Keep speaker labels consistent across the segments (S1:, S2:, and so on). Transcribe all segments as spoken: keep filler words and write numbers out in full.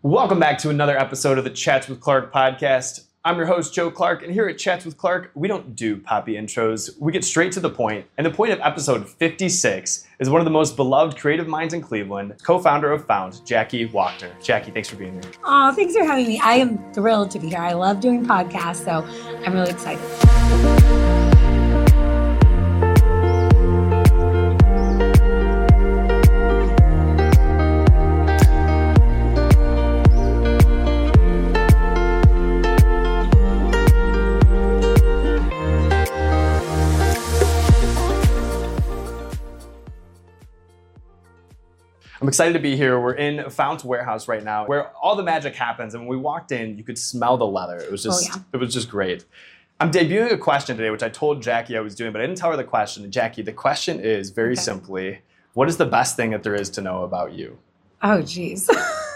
S1: Welcome back to another episode of the Chats with Clark podcast. I'm your host, Joe Clark, and here at Chats with Clark, we don't do poppy intros. We get straight to the point, and the point of episode fifty-six is one of the most beloved creative minds in Cleveland, co-founder of Found, Jackie Wachner. Jackie, thanks for being here.
S2: Oh, thanks for having me. I am thrilled to be here. I love doing podcasts, so I'm really excited.
S1: I'm excited to be here. We're in Fount's warehouse right now, where all the magic happens. And when we walked in, you could smell the leather. It was just, oh, yeah. It was just great. I'm debuting a question today, which I told Jackie I was doing, but I didn't tell her the question. Jackie, the question is very okay. simply, what is the best thing that there is to know about you?
S2: Oh, geez.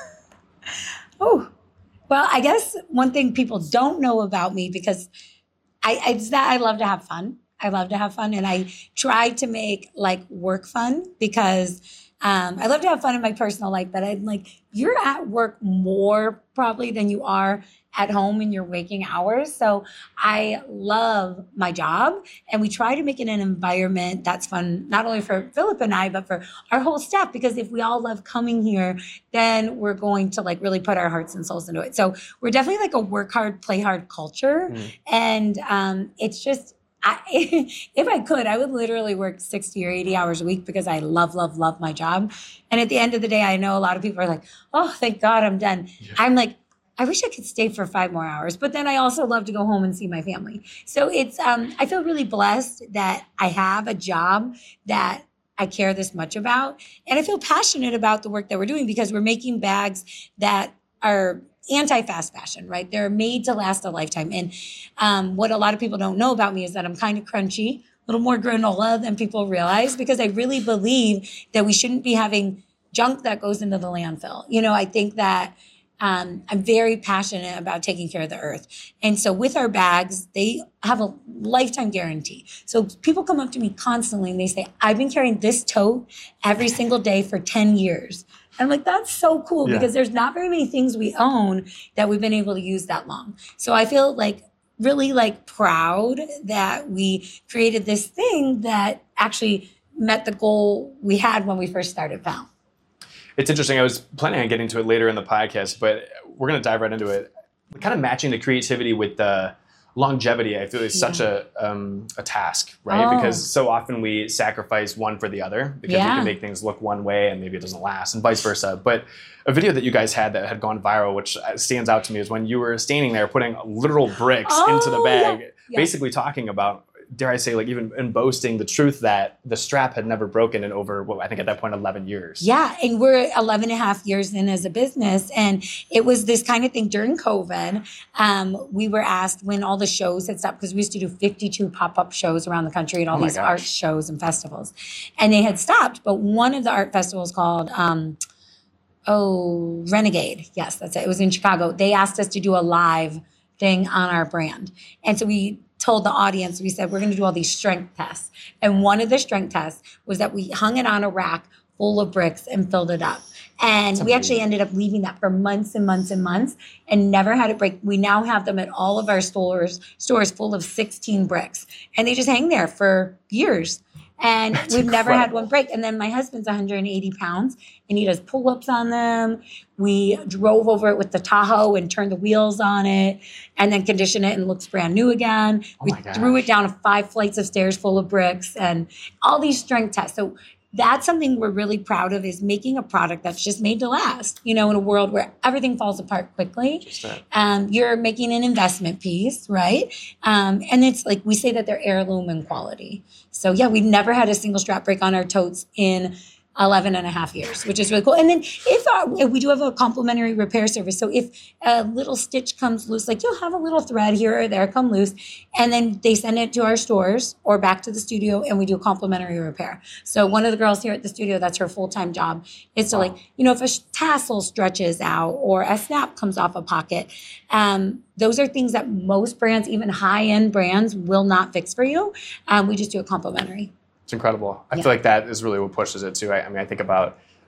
S2: oh, well, I guess one thing people don't know about me, because I, it's that I love to have fun. I love to have fun, and I try to make like work fun, because Um, I love to have fun in my personal life, but I'm like, you're at work more probably than you are at home in your waking hours. So I love my job, and we try to make it an environment that's fun, not only for Philip and I, but for our whole staff, because if we all love coming here, then we're going to like really put our hearts and souls into it. So we're definitely like a work hard, play hard culture. Mm. And um, it's just, I, if I could, I would literally work sixty or eighty hours a week, because I love, love, love my job. And at the end of the day, I know a lot of people are like, oh, thank God I'm done. Yeah. I'm like, I wish I could stay for five more hours. But then I also love to go home and see my family. So it's, um, I feel really blessed that I have a job that I care this much about. And I feel passionate about the work that we're doing, because we're making bags that are anti-fast fashion, right? They're made to last a lifetime. And um, what a lot of people don't know about me is that I'm kind of crunchy, a little more granola than people realize, because I really believe that we shouldn't be having junk that goes into the landfill. You know, I think that um, I'm very passionate about taking care of the earth. And so with our bags, they have a lifetime guarantee. So people come up to me constantly and they say, I've been carrying this tote every single day for ten years. I'm like, that's so cool, yeah. because there's not very many things we own that we've been able to use that long. So I feel like really like proud that we created this thing that actually met the goal we had when we first started Found.
S1: It's interesting. I was planning on getting to it later in the podcast, but we're going to dive right into it. Kind of matching the creativity with the longevity, I feel, is yeah. such a um, a task, right? Oh. Because so often we sacrifice one for the other, because yeah. we can make things look one way and maybe it doesn't last, and vice versa. But a video that you guys had that had gone viral, which stands out to me, is when you were standing there putting literal bricks oh, into the bag, yeah. Yeah. basically talking about, dare I say, like even in boasting the truth that the strap had never broken in over, well, I think at that point, eleven years.
S2: Yeah. And we're eleven and a half years in as a business. And it was this kind of thing during COVID. Um, we were asked when all the shows had stopped, because we used to do fifty-two pop-up shows around the country at all oh these gosh. art shows and festivals. And they had stopped. But one of the art festivals called, um, oh, Renegade. Yes, that's it. It was in Chicago. They asked us to do a live thing on our brand. And so we told the audience, we said, we're going to do all these strength tests. And one of the strength tests was that we hung it on a rack full of bricks and filled it up. And we actually ended up leaving that for months and months and months and never had it break. We now have them at all of our stores, stores full of sixteen bricks. And they just hang there for years. And That's we've incredible. never had one break. And then my husband's one hundred eighty pounds, and he does pull-ups on them. We drove over it with the Tahoe and turned the wheels on it, and then conditioned it, and it looks brand new again. Oh we threw it down five flights of stairs full of bricks, and all these strength tests. So that's something we're really proud of, is making a product that's just made to last, you know, in a world where everything falls apart quickly. Um, you're making an investment piece, right? Um, and it's like, we say that they're heirloom in quality. So yeah, we've never had a single strap break on our totes in eleven and a half years, which is really cool. And then if, our, if we do have a complimentary repair service, so if a little stitch comes loose, like you'll have a little thread here or there come loose, and then they send it to our stores or back to the studio, and we do a complimentary repair. So one of the girls here at the studio, that's her full-time job, is to, like, you know, if a tassel stretches out or a snap comes off a pocket, um, those are things that most brands, even high-end brands, will not fix for you. Um, we just do it complimentary.
S1: It's incredible. I yeah. feel like that is really what pushes it too. I, I mean, I think about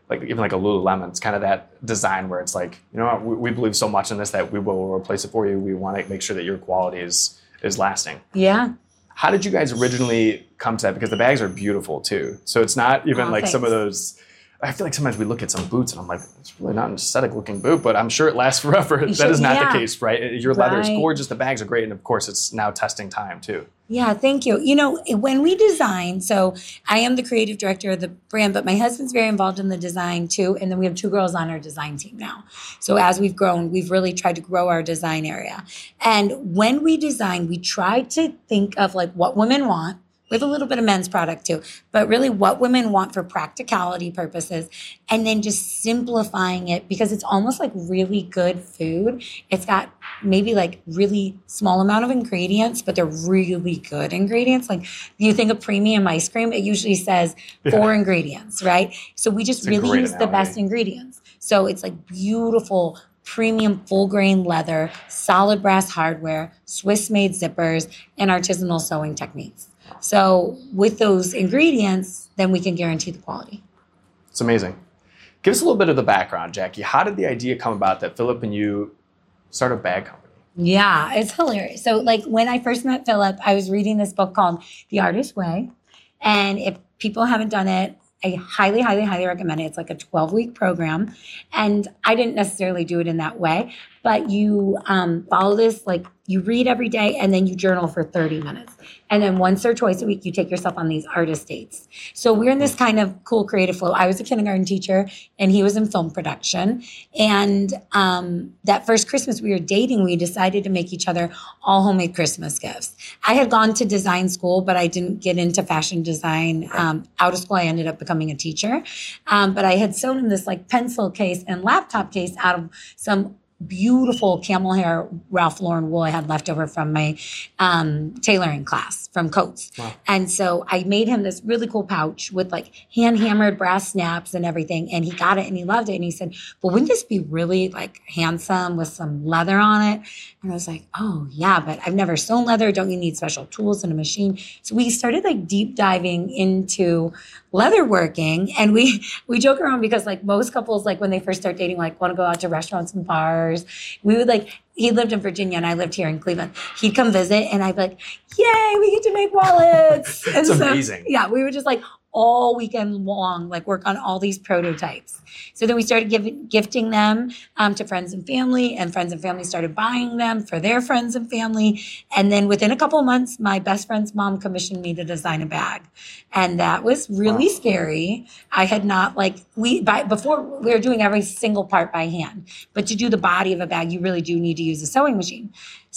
S1: like even like a Lululemon, it's kind of that design where it's like, you know what, we, we believe so much in this that we will replace it for you. We want to make sure that your quality is is lasting.
S2: Yeah.
S1: How did you guys originally come to that? Because the bags are beautiful too. So it's not even
S2: oh,
S1: like
S2: thanks.
S1: some of those, I feel like sometimes we look at some boots and I'm like, it's really not an aesthetic looking boot, but I'm sure it lasts forever.
S2: You
S1: that
S2: should,
S1: is not
S2: yeah.
S1: the case, right? Your leather is
S2: Right.
S1: gorgeous. The bags are great. And of course it's now testing time too.
S2: Yeah, thank you. You know, when we design, so I am the creative director of the brand, but my husband's very involved in the design too. And then we have two girls on our design team now. So as we've grown, we've really tried to grow our design area. And when we design, we try to think of like what women want. We have a little bit of men's product too, but really what women want for practicality purposes, and then just simplifying it because it's almost like really good food. It's got maybe like really small amount of ingredients, but they're really good ingredients. Like you think of premium ice cream, it usually says four yeah. ingredients, right? So we just
S1: it's
S2: really use
S1: analogy.
S2: the best ingredients. So it's like beautiful premium full grain leather, solid brass hardware, Swiss made zippers, and artisanal sewing techniques. So with those ingredients, then we can guarantee the quality.
S1: It's amazing. Give us a little bit of the background, Jackie. How did the idea come about that Philip and you start a bag company?
S2: Yeah, it's hilarious. So like when I first met Philip, I was reading this book called The Artist's Way. And if people haven't done it, I highly, highly, highly recommend it. It's like a twelve-week program. And I didn't necessarily do it in that way, but you um, follow this, like you read every day and then you journal for thirty minutes. And then once or twice a week, you take yourself on these artist dates. So we're in this kind of cool creative flow. I was a kindergarten teacher and he was in film production. And um, that first Christmas we were dating, we decided to make each other all homemade Christmas gifts. I had gone to design school, but I didn't get into fashion design. Um, out of school, I ended up becoming a teacher. Um, but I had sewn him this like pencil case and laptop case out of some beautiful camel hair Ralph Lauren wool I had left over from my um, tailoring class from Coats. Wow. And so I made him this really cool pouch with like hand hammered brass snaps and everything. And he got it and he loved it. And he said, well, wouldn't this be really like handsome with some leather on it? And I was like, oh yeah, but I've never sewn leather. Don't you need special tools and a machine? So we started like deep diving into leather working. And we, we joke around because like most couples, like when they first start dating, like want to go out to restaurants and bars. We would like, he lived in Virginia and I lived here in Cleveland. He'd come visit and I'd be like, yay, we get to make wallets. And
S1: It's
S2: so,
S1: amazing.
S2: Yeah, we would just like all weekend long, like work on all these prototypes. So then we started giving, gifting them um, to friends and family, and friends and family started buying them for their friends and family. And then within a couple of months, my best friend's mom commissioned me to design a bag. And that was really wow. scary. I had not like, we, by, before we were doing every single part by hand, but to do the body of a bag, you really do need to use a sewing machine.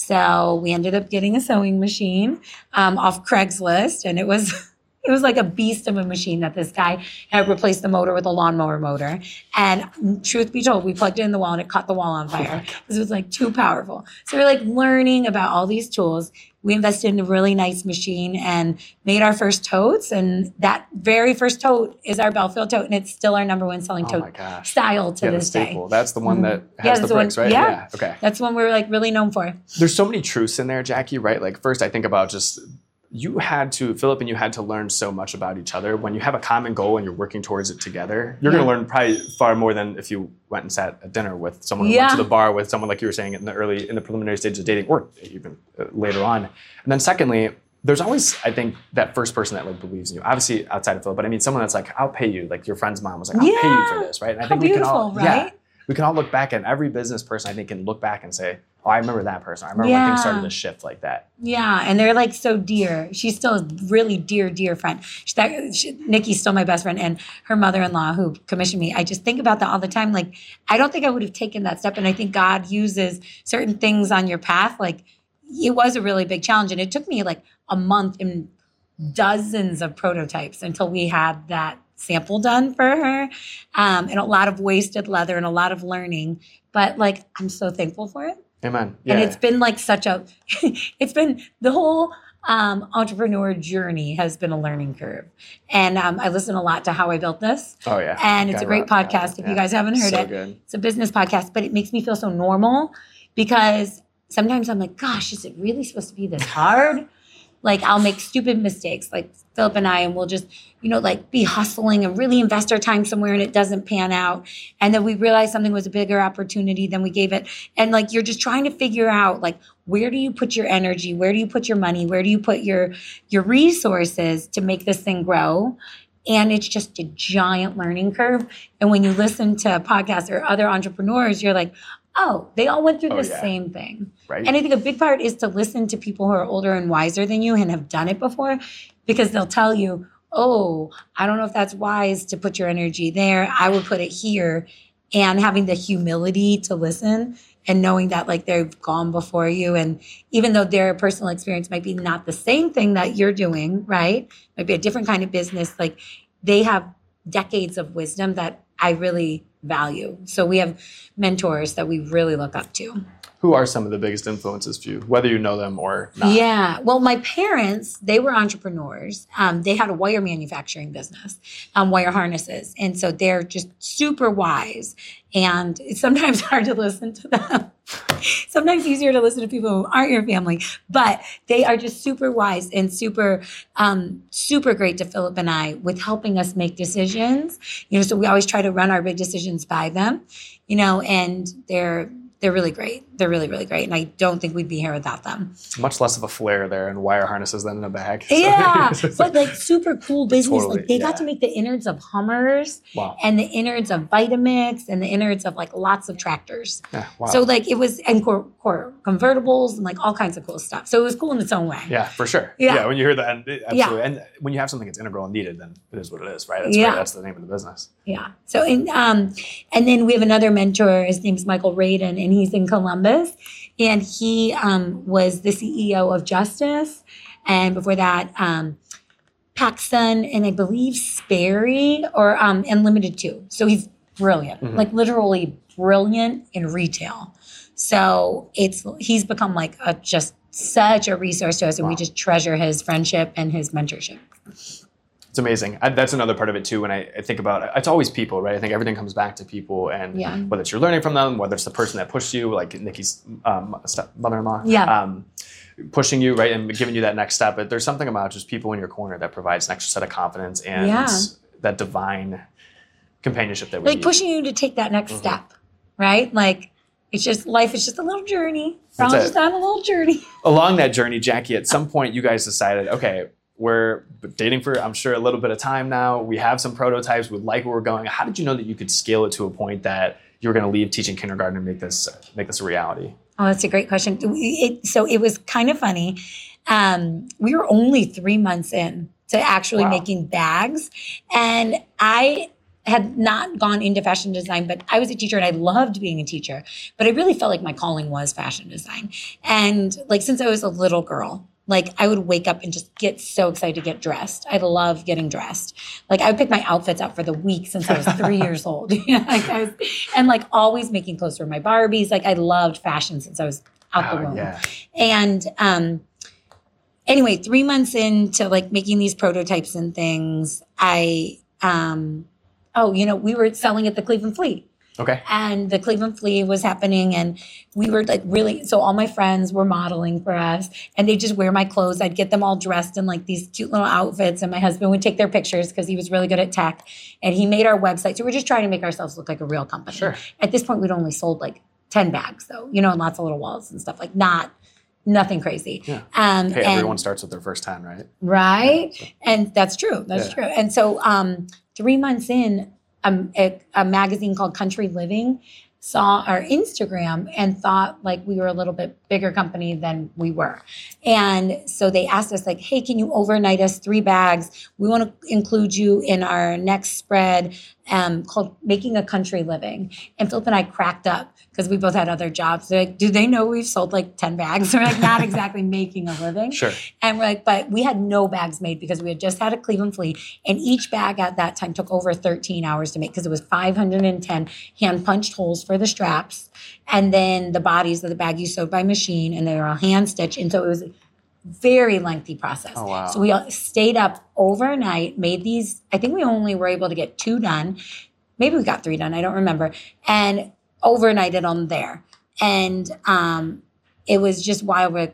S2: So we ended up getting a sewing machine um, off Craigslist, and it was... It was like a beast of a machine that this guy had replaced the motor with a lawnmower motor. And truth be told, we plugged it in the wall and it caught the wall on fire because it was like too powerful. So we're like learning about all these tools. We invested in a really nice machine and made our first totes. And that very first tote is our Belfield tote. And it's still our number one selling
S1: oh
S2: tote style to
S1: yeah,
S2: this
S1: the
S2: day.
S1: That's the one that has
S2: yeah,
S1: the bricks,
S2: one,
S1: right?
S2: Yeah.
S1: yeah. Okay.
S2: That's one we're like really known for.
S1: There's so many truths in there, Jackie, right? Like first I think about just... You had to, Philip and you had to learn so much about each other. When you have a common goal and you're working towards it together, you're yeah. going to learn probably far more than if you went and sat at dinner with someone who
S2: yeah.
S1: went to the bar with someone like you were saying in the early, in the preliminary stages of dating, or even later on. And then secondly, there's always, I think, that first person that like believes in you. Obviously outside of Philip, but I mean someone that's like, I'll pay you. Like your friend's mom was like, I'll
S2: yeah.
S1: pay you for this, right? And I
S2: How
S1: think we can
S2: beautiful,
S1: all,
S2: right?
S1: yeah, we can all look back, and every business person I think can look back and say, oh, I remember that person. I remember
S2: yeah.
S1: when things started to shift like that.
S2: Yeah, and they're like so dear. She's still a really dear, dear friend. She, that, she, Nikki's still my best friend, and her mother-in-law who commissioned me. I just think about that all the time. Like, I don't think I would have taken that step, and I think God uses certain things on your path. Like, it was a really big challenge, and it took me like a month and dozens of prototypes until we had that sample done for her, um, and a lot of wasted leather and a lot of learning. But like, I'm so thankful for it.
S1: Amen. Yeah.
S2: And it's been like such a, it's been the whole um, entrepreneur journey has been a learning curve. And um, I listen a lot to How I Built This.
S1: Oh yeah.
S2: And it's
S1: Guy
S2: a great
S1: Raz,
S2: podcast.
S1: yeah.
S2: If you guys haven't heard
S1: so
S2: it,
S1: good.
S2: It's a business podcast, but it makes me feel so normal because sometimes I'm like, gosh, is it really supposed to be this hard? Like I'll make stupid mistakes, like Philip and I, and we'll just, you know, like be hustling and really invest our time somewhere and it doesn't pan out. And then we realize something was a bigger opportunity than we gave it. And like, you're just trying to figure out like, where do you put your energy? Where do you put your money? Where do you put your, your resources to make this thing grow? And it's just a giant learning curve. And when you listen to podcasts or other entrepreneurs, you're like, oh, they all went through
S1: Oh,
S2: the
S1: yeah.
S2: same thing.
S1: Right.
S2: And I think a big part is to listen to people who are older and wiser than you and have done it before, because they'll tell you, oh, I don't know if that's wise to put your energy there. I would put it here. And having the humility to listen and knowing that like they've gone before you. And even though their personal experience might be not the same thing that you're doing, right? Might be a different kind of business. Like they have decades of wisdom that I really value. So we have mentors that we really look up to.
S1: Who are some of the biggest influences for you, whether you know them or not?
S2: Yeah. Well, my parents, they were entrepreneurs. Um, they had a wire manufacturing business, um, wire harnesses. And so they're just super wise. And it's sometimes hard to listen to them. Sometimes easier to listen to people who aren't your family. But they are just super wise and super, um, super great to Philip and I with helping us make decisions. You know, so we always try to run our big decisions by them, you know, and they're, They're really great. They're really, really great. And I don't think we'd be here without them.
S1: Much less of a flair there in wire harnesses than in a bag. So
S2: Yeah.
S1: it's
S2: But like super cool business.
S1: Totally,
S2: like they
S1: yeah.
S2: got to make the innards of Hummers
S1: Wow.
S2: and the innards of Vitamix and the innards of like lots of tractors.
S1: Yeah, wow.
S2: So like it was, and core, core convertibles and like all kinds of cool stuff. So it was cool in its own way.
S1: Yeah, for sure.
S2: Yeah.
S1: Yeah, when you hear that, and it- absolutely.
S2: Yeah.
S1: And when you have something that's integral and needed, then it is what it is, right? That's
S2: Yeah.
S1: right. That's the name of the business.
S2: Yeah. So, in, um, and then we have another mentor. His name is Michael Radin, and he's in Columbus. And he um, was the C E O of Justice. And before that, um, Paxson, and I believe Sperry, or um, Unlimited too. So he's brilliant,
S1: Mhm.
S2: like literally brilliant in retail. So it's he's become like a just such a resource to us, and
S1: Wow.
S2: we just treasure his friendship and his mentorship.
S1: It's amazing. I, that's another part of it too. When I, I think about it, it's always people, right? I think everything comes back to people, and
S2: Yeah.
S1: whether it's you're learning from them, whether it's the person that pushed you, like Nikki's um, step- mother-in-law,
S2: Yeah.
S1: um, pushing you, right, and giving you that next step. But there's something about just people in your corner that provides an extra set of confidence and
S2: Yeah.
S1: that divine companionship that we
S2: Like
S1: need.
S2: pushing you to take that next
S1: Mhm.
S2: step, right? Like it's just life is just a little journey. We're all
S1: That's
S2: just
S1: it.
S2: on a little journey.
S1: Along that journey, Jackie, at some point you guys decided, okay, we're dating for, I'm sure, a little bit of time now. We have some prototypes. We like where we're going. How did you know that you could scale it to a point that you were going to leave teaching kindergarten and make this make this a reality?
S2: Oh, that's a great question. It, so it was kind of funny. Um, we were only three months in to actually
S1: Wow.
S2: making bags. And I had not gone into fashion design, but I was a teacher and I loved being a teacher. But I really felt like my calling was fashion design. And like since I was a little girl, like I would wake up and just get so excited to get dressed. I love getting dressed. Like I would pick my outfits out for the week since I was three years old. You know, like I was, and like always making clothes for my Barbies. Like I loved fashion since I was out the
S1: Oh,
S2: womb.
S1: yeah.
S2: And um, anyway, three months into like making these prototypes and things, I um, oh, you know, we were selling at the Cleveland Fleet.
S1: Okay.
S2: And the Cleveland Flea was happening, and we were like really, so all my friends were modeling for us, and they just wear my clothes. I'd get them all dressed in like these cute little outfits, and my husband would take their pictures because he was really good at tech, and he made our website. So we're just trying to make ourselves look like a real company.
S1: Sure.
S2: At this point, we'd only sold like ten bags, though, you know, and lots of little wallets and stuff, like not nothing crazy.
S1: Yeah.
S2: Um,
S1: Hey,
S2: and-
S1: everyone starts with their first ten, right?
S2: Right.
S1: Yeah, so-
S2: And that's true. That's
S1: Yeah.
S2: true. And so um, three months in, um, a, a magazine called Country Living saw our Instagram and thought like we were a little bit bigger company than we were. And so they asked us like, hey, can you overnight us three bags? We want to include you in our next spread um, called Making a Country Living. And Philip and I cracked up because we both had other jobs. They're like, do they know we've sold like ten bags? We're like, not exactly making a living.
S1: Sure.
S2: And we're like, but we had no bags made because we had just had a Cleveland Flea. And each bag at that time took over thirteen hours to make because it was five hundred ten hand punched holes for the straps. And then the bodies of the bag you sewed by machine, and they were all hand stitched. And so it was a very lengthy process.
S1: Oh, wow.
S2: So we all stayed up overnight, made these, I think we only were able to get two done. Maybe we got three done, I don't remember. And overnighted them there. And um, it was just wild. We're like, well,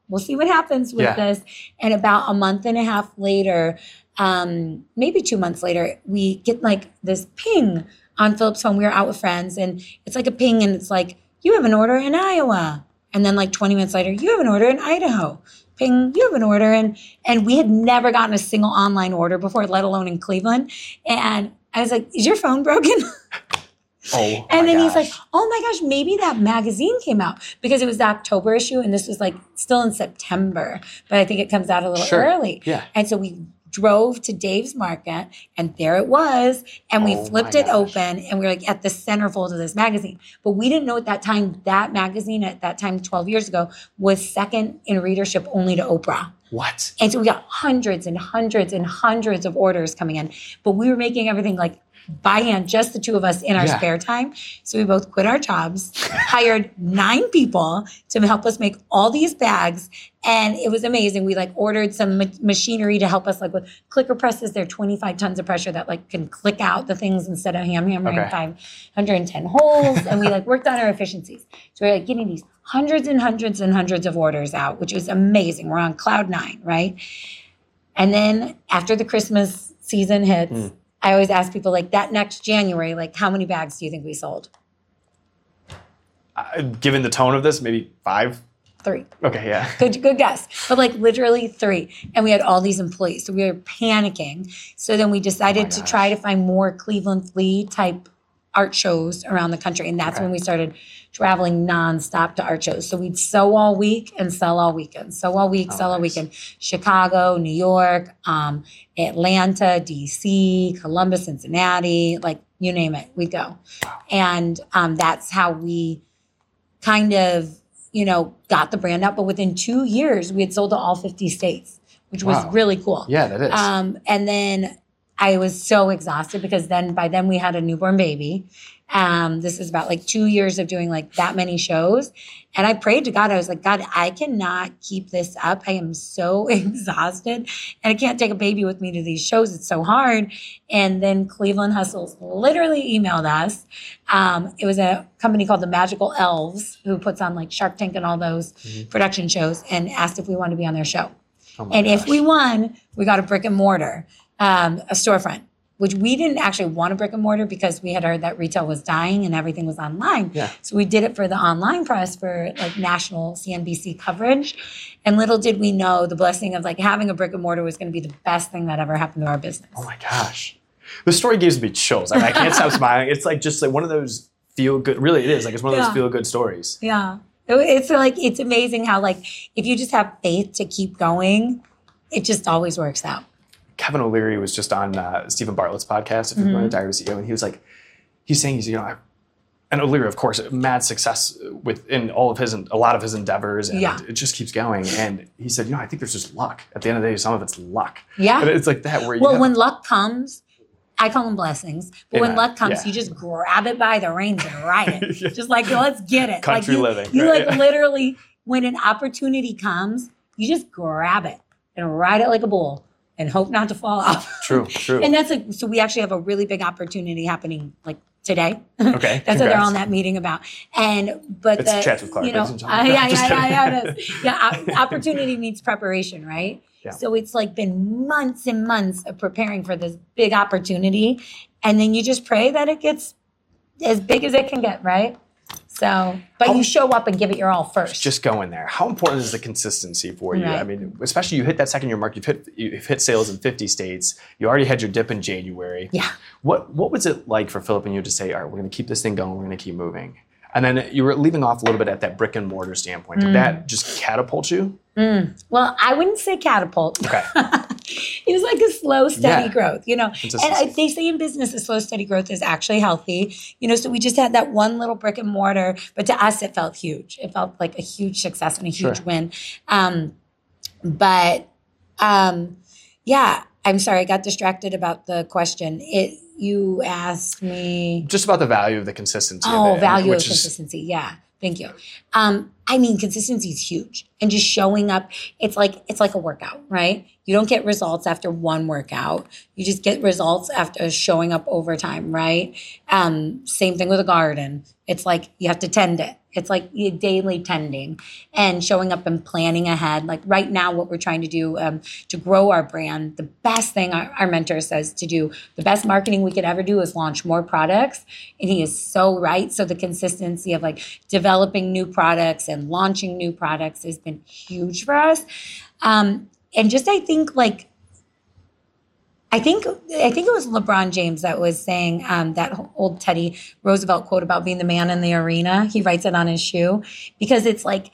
S2: we'll see what happens with
S1: Yeah.
S2: this. And about a month and a half later, um, maybe two months later, we get like this ping on Philip's phone. We were out with friends, and it's like a ping, and it's like, you have an order in Iowa. And then like twenty minutes later, you have an order in Idaho. Ping, you have an order. And, and we had never gotten a single online order before, let alone in Cleveland. And I was like, is your phone broken?
S1: Oh,
S2: and
S1: my
S2: then he's
S1: gosh.
S2: like, oh my gosh, maybe that magazine came out, because it was the October issue, and this was like still in September, but I think it comes out a little
S1: Sure.
S2: early.
S1: Yeah.
S2: And so we drove to Dave's Market, and there it was, and we
S1: Oh
S2: flipped
S1: my
S2: it
S1: gosh.
S2: open, and we were like at the centerfold of this magazine. But we didn't know at that time that magazine at that time twelve years ago was second in readership only to Oprah.
S1: What?
S2: And so we got hundreds and hundreds and hundreds of orders coming in, but we were making everything like by hand, just the two of us in our
S1: Yeah.
S2: spare time. So we both quit our jobs, hired nine people to help us make all these bags. And it was amazing. We like ordered some ma- machinery to help us, like with clicker presses. They're twenty-five tons of pressure that like can click out the things instead of ham hammering
S1: Okay.
S2: five hundred ten holes. And we like worked on our efficiencies. So we're like getting these hundreds and hundreds and hundreds of orders out, which was amazing. We're on cloud nine, right? And then after the Christmas season hits,
S1: Mm.
S2: I always ask people, like, that next January, like, how many bags do you think we sold?
S1: Uh, given the tone of this, maybe five?
S2: Three.
S1: Okay, yeah.
S2: Good, good guess. But like literally three. And we had all these employees. So we were panicking. So then we decided
S1: Oh my
S2: to
S1: gosh.
S2: try to find more Cleveland Flea type art shows around the country. And that's
S1: Okay.
S2: when we started traveling nonstop to art shows. So we'd sew all week and sell all weekend. Sew all week,
S1: Oh,
S2: sell all
S1: nice.
S2: weekend. Chicago, New York, um, Atlanta, D C, Columbus, Cincinnati, like you name it, we'd go. And um, that's how we kind of, you know, got the brand out. But within two years, we had sold to all fifty states, which was
S1: Wow.
S2: really cool.
S1: Yeah, that is.
S2: Um, and then I was so exhausted because then by then we had a newborn baby. Um, this is about like two years of doing like that many shows. And I prayed to God. I was like, God, I cannot keep this up. I am so exhausted and I can't take a baby with me to these shows. It's so hard. And then Cleveland Hustles literally emailed us. Um, it was a company called the Magical Elves who puts on like Shark Tank and all those
S1: Mhm.
S2: production shows, and asked if we wanted to be on their show.
S1: Oh my
S2: And if
S1: gosh.
S2: we won, we got a brick and mortar, um, a storefront, which we didn't actually want a brick and mortar because we had heard that retail was dying and everything was online.
S1: Yeah.
S2: So we did it for the online press for like national C N B C coverage. And little did we know the blessing of like having a brick and mortar was going to be the best thing that ever happened to our business.
S1: Oh my gosh. The story gives me chills. I mean, I can't stop smiling. It's like just like one of those feel good, really it is. Like it's one of
S2: Yeah.
S1: those feel good stories.
S2: Yeah. It- It's like, it's amazing how like, if you just have faith to keep going, it just always works out.
S1: Kevin O'Leary was just on uh, Stephen Bartlett's podcast, if
S2: Mm-hmm.
S1: you're going to Diary of a C E O, and he was like, he's saying he's, you know, I, and O'Leary, of course, mad success within all of his, a lot of his endeavors, and
S2: Yeah.
S1: it just keeps going. And he said, you know, I think there's just luck. At the end of the day, some of it's luck.
S2: Yeah.
S1: And it's like that where you
S2: Well,
S1: have,
S2: when luck comes, I call them blessings. But when
S1: Amen.
S2: luck comes,
S1: Yeah.
S2: you just grab it by the reins and ride it.
S1: Yeah.
S2: Just like, let's get it.
S1: Country
S2: like you,
S1: living,
S2: You
S1: right?
S2: like literally, when an opportunity comes, you just grab it and ride it like a bull and hope not to fall off.
S1: True, true.
S2: And that's a, so we actually have a really big opportunity happening like today.
S1: Okay,
S2: That's what they're
S1: congrats.
S2: on that meeting about. And, but
S1: It's
S2: the,
S1: Chats with Clark,
S2: you know,
S1: ladies and
S2: uh,
S1: gentlemen.
S2: yeah,
S1: Just
S2: yeah, yeah,
S1: kidding.
S2: yeah, it is. Yeah, op- opportunity meets preparation, right?
S1: Yeah.
S2: So it's like been months and months of preparing for this big opportunity. And then you just pray that it gets as big as it can get, right? So, but
S1: How-
S2: you show up and give it your all first.
S1: Just go in there. How important is the consistency for you?
S2: Right.
S1: I mean, especially you hit that second year mark. You've hit you've hit sales in fifty states. You already had your dip in January.
S2: Yeah.
S1: What what was it like for Philip and you to say, all right, we're going to keep this thing going. We're going to keep moving. And then you were leaving off a little bit at that brick and mortar standpoint. Did
S2: Mm.
S1: that just catapult you?
S2: Well, I wouldn't say catapult.
S1: Okay.
S2: It was like a slow, steady
S1: Yeah.
S2: growth, you know. And
S1: Consistency.
S2: I, they say in business, a slow, steady growth is actually healthy, you know. So we just had that one little brick and mortar, but to us, it felt huge. It felt like a huge success and a huge
S1: Sure.
S2: win. Um, but um, yeah, I'm sorry, I got distracted about the question. It you asked me.
S1: Just about the value of the consistency.
S2: Oh,
S1: of it,
S2: value of
S1: which is-
S2: consistency. Yeah. Thank you. Um, I mean, consistency is huge. And just showing up, it's like it's like a workout, right? You don't get results after one workout. You just get results after showing up over time, right? Um, same thing with a garden. It's like you have to tend it. It's like you daily tending and showing up and planning ahead. Like right now, what we're trying to do um, to grow our brand, the best thing our, our mentor says to do, the best marketing we could ever do is launch more products. And he is so right. So the consistency of like developing new products and launching new products has been huge for us. Um, and just, I think like, I think I think it was LeBron James that was saying um, that old Teddy Roosevelt quote about being the man in the arena. He writes it on his shoe because it's like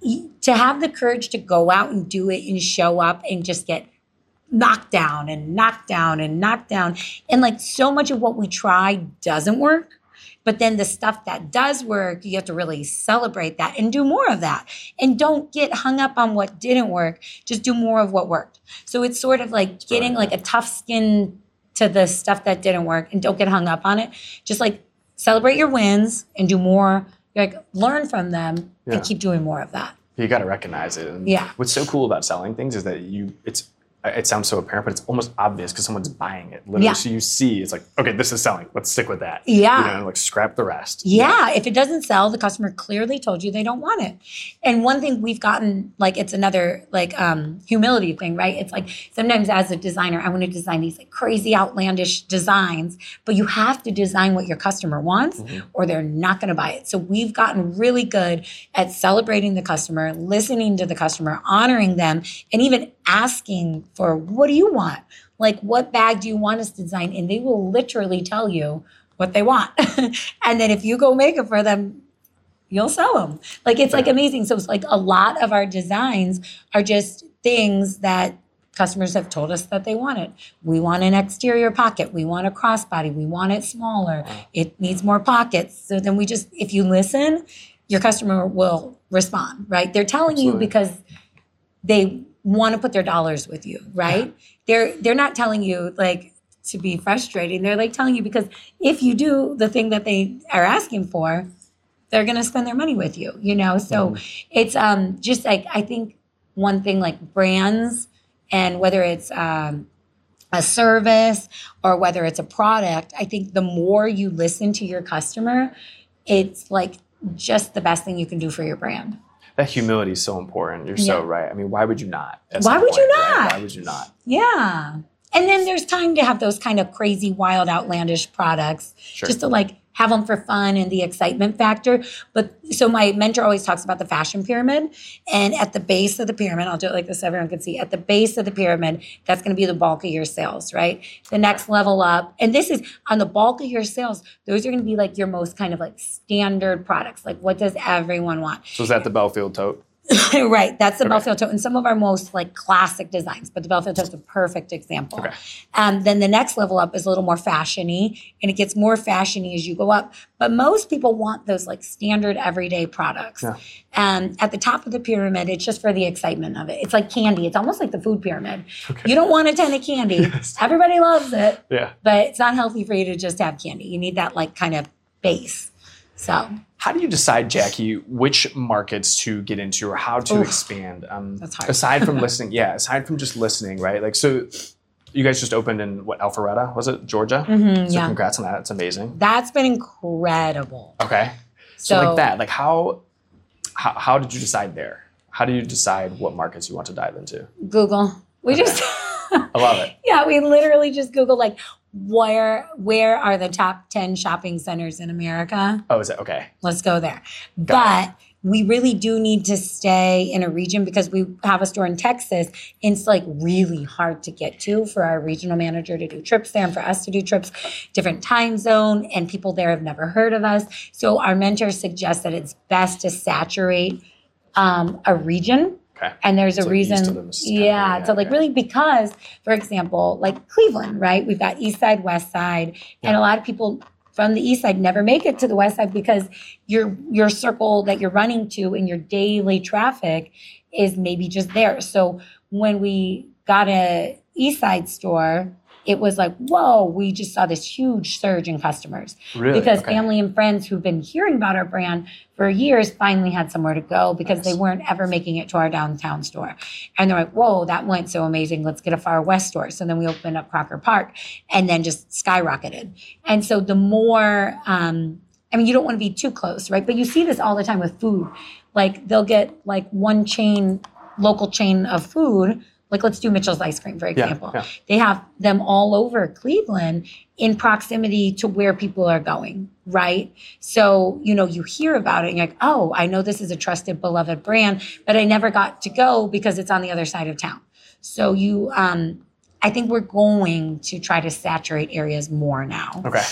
S2: to have the courage to go out and do it and show up and just get knocked down and knocked down and knocked down. And like so much of what we try doesn't work. But then the stuff that does work, you have to really celebrate that and do more of that. And don't get hung up on what didn't work. Just do more of what worked. So it's sort of like getting like a tough skin to the stuff that didn't work and don't get hung up on it. Just like celebrate your wins and do more, like learn from them
S1: yeah.
S2: and keep doing more of that.
S1: You got to recognize it. And
S2: yeah.
S1: What's so cool about selling things is that you, it's, it sounds so apparent, but it's almost obvious because someone's buying it. Literally, yeah. So you see, it's like, okay, this is selling. Let's stick with that.
S2: Yeah.
S1: You know, like scrap the rest.
S2: Yeah. yeah. If it doesn't sell, the customer clearly told you they don't want it. And one thing we've gotten, like, it's another like um, humility thing, right? It's like sometimes as a designer, I want to design these like crazy, outlandish designs, but you have to design what your customer wants mm-hmm. or they're not going to buy it. So we've gotten really good at celebrating the customer, listening to the customer, honoring them, and even asking for, what do you want? Like, what bag do you want us to design? And they will literally tell you what they want. And then if you go make it for them, you'll sell them. Like, it's like amazing. So it's like a lot of our designs are just things that customers have told us that they wanted. We want an exterior pocket. We want a crossbody. We want it smaller. It needs more pockets. So then we just, if you listen, your customer will respond, right? They're telling Absolutely. You because they want to put their dollars with you, right? Yeah. They're they're not telling you like to be frustrating. They're like telling you because if you do the thing that they are asking for, they're going to spend their money with you, you know? So mm. it's um just like, I think one thing like brands and whether it's um, a service or whether it's a product, I think the more you listen to your customer, it's like just the best thing you can do for your brand.
S1: That humility is so important. You're
S2: yeah.
S1: so right. I mean, why would you not?
S2: Why would
S1: point,
S2: you not?
S1: Right? Why would you not?
S2: Yeah. And then there's time to have those kind of crazy, wild, outlandish products
S1: sure.
S2: just to like have them for fun and the excitement factor. But so my mentor always talks about the fashion pyramid. And at the base of the pyramid, I'll do it like this so everyone can see. At the base of the pyramid, that's going to be the bulk of your sales, right? The next level up. And this is on the bulk of your sales. Those are going to be like your most kind of like standard products. Like what does everyone want?
S1: So is that the Belfield tote?
S2: Right. That's the
S1: okay.
S2: Belfield tote and some of our most like classic designs, but the Belfield tote is a perfect example.
S1: Okay.
S2: Um, then the next level up is a little more fashiony and it gets more fashiony as you go up. But most people want those like standard everyday products.
S1: Yeah.
S2: Um, at the top of the pyramid, it's just for the excitement of it. It's like candy. It's almost like the food pyramid.
S1: Okay.
S2: You don't want a ton of candy. Yes. Everybody loves it.
S1: Yeah.
S2: But it's not healthy for you to just have candy. You need that like kind of base. So
S1: how do you decide, Jackie, which markets to get into or how to Oof, expand? Um,
S2: that's hard.
S1: Aside from listening, yeah, aside from just listening, right? Like, so you guys just opened in what, Alpharetta, was it, Georgia?
S2: Mm-hmm,
S1: so
S2: yeah.
S1: congrats on that. It's amazing.
S2: That's been incredible.
S1: Okay. So,
S2: So
S1: like that, like how, how how did you decide there? How do you decide what markets you want to dive into?
S2: Google. We
S1: Okay.
S2: just
S1: I love it.
S2: Yeah, we literally just Googled like where where are the top ten shopping centers in America?
S1: Oh, is it? Okay.
S2: Let's go there.
S1: Got
S2: but
S1: it.
S2: we really do need to stay in a region because we have a store in Texas. And it's like really hard to get to for our regional manager to do trips there and for us to do trips, different time zone, and people there have never heard of us. So our mentor suggests that it's best to saturate um, a region.
S1: Okay.
S2: And there's
S1: So
S2: a
S1: like east
S2: reason.
S1: of the Mississippi,
S2: Yeah.
S1: yeah,
S2: So like
S1: okay.
S2: really because, for example, like Cleveland, right? We've got East Side, West Side.
S1: Yeah.
S2: And a lot of people from the East Side never make it to the West Side because your your circle that you're running to in your daily traffic is maybe just there. So when we got a East Side store, it was like, whoa, we just saw this huge surge in customers.
S1: Really?
S2: Because
S1: Okay.
S2: family and friends who've been hearing about our brand for years finally had somewhere to go because
S1: Nice.
S2: they weren't ever making it to our downtown store. And they're like, whoa, that went so amazing. Let's get a Far West store. So then we opened up Crocker Park and then just skyrocketed. And so the more, um, I mean, you don't want to be too close, right? But you see this all the time with food. Like they'll get like one chain, local chain of food. Like let's do Mitchell's Ice Cream, for example.
S1: yeah.
S2: They have them all over Cleveland in proximity to where people are going, right? So, you know, you hear about it and you're like, oh, I know this is a trusted, beloved brand, but I never got to go because it's on the other side of town. So you, um, I think we're going to try to saturate areas more now.
S1: Okay.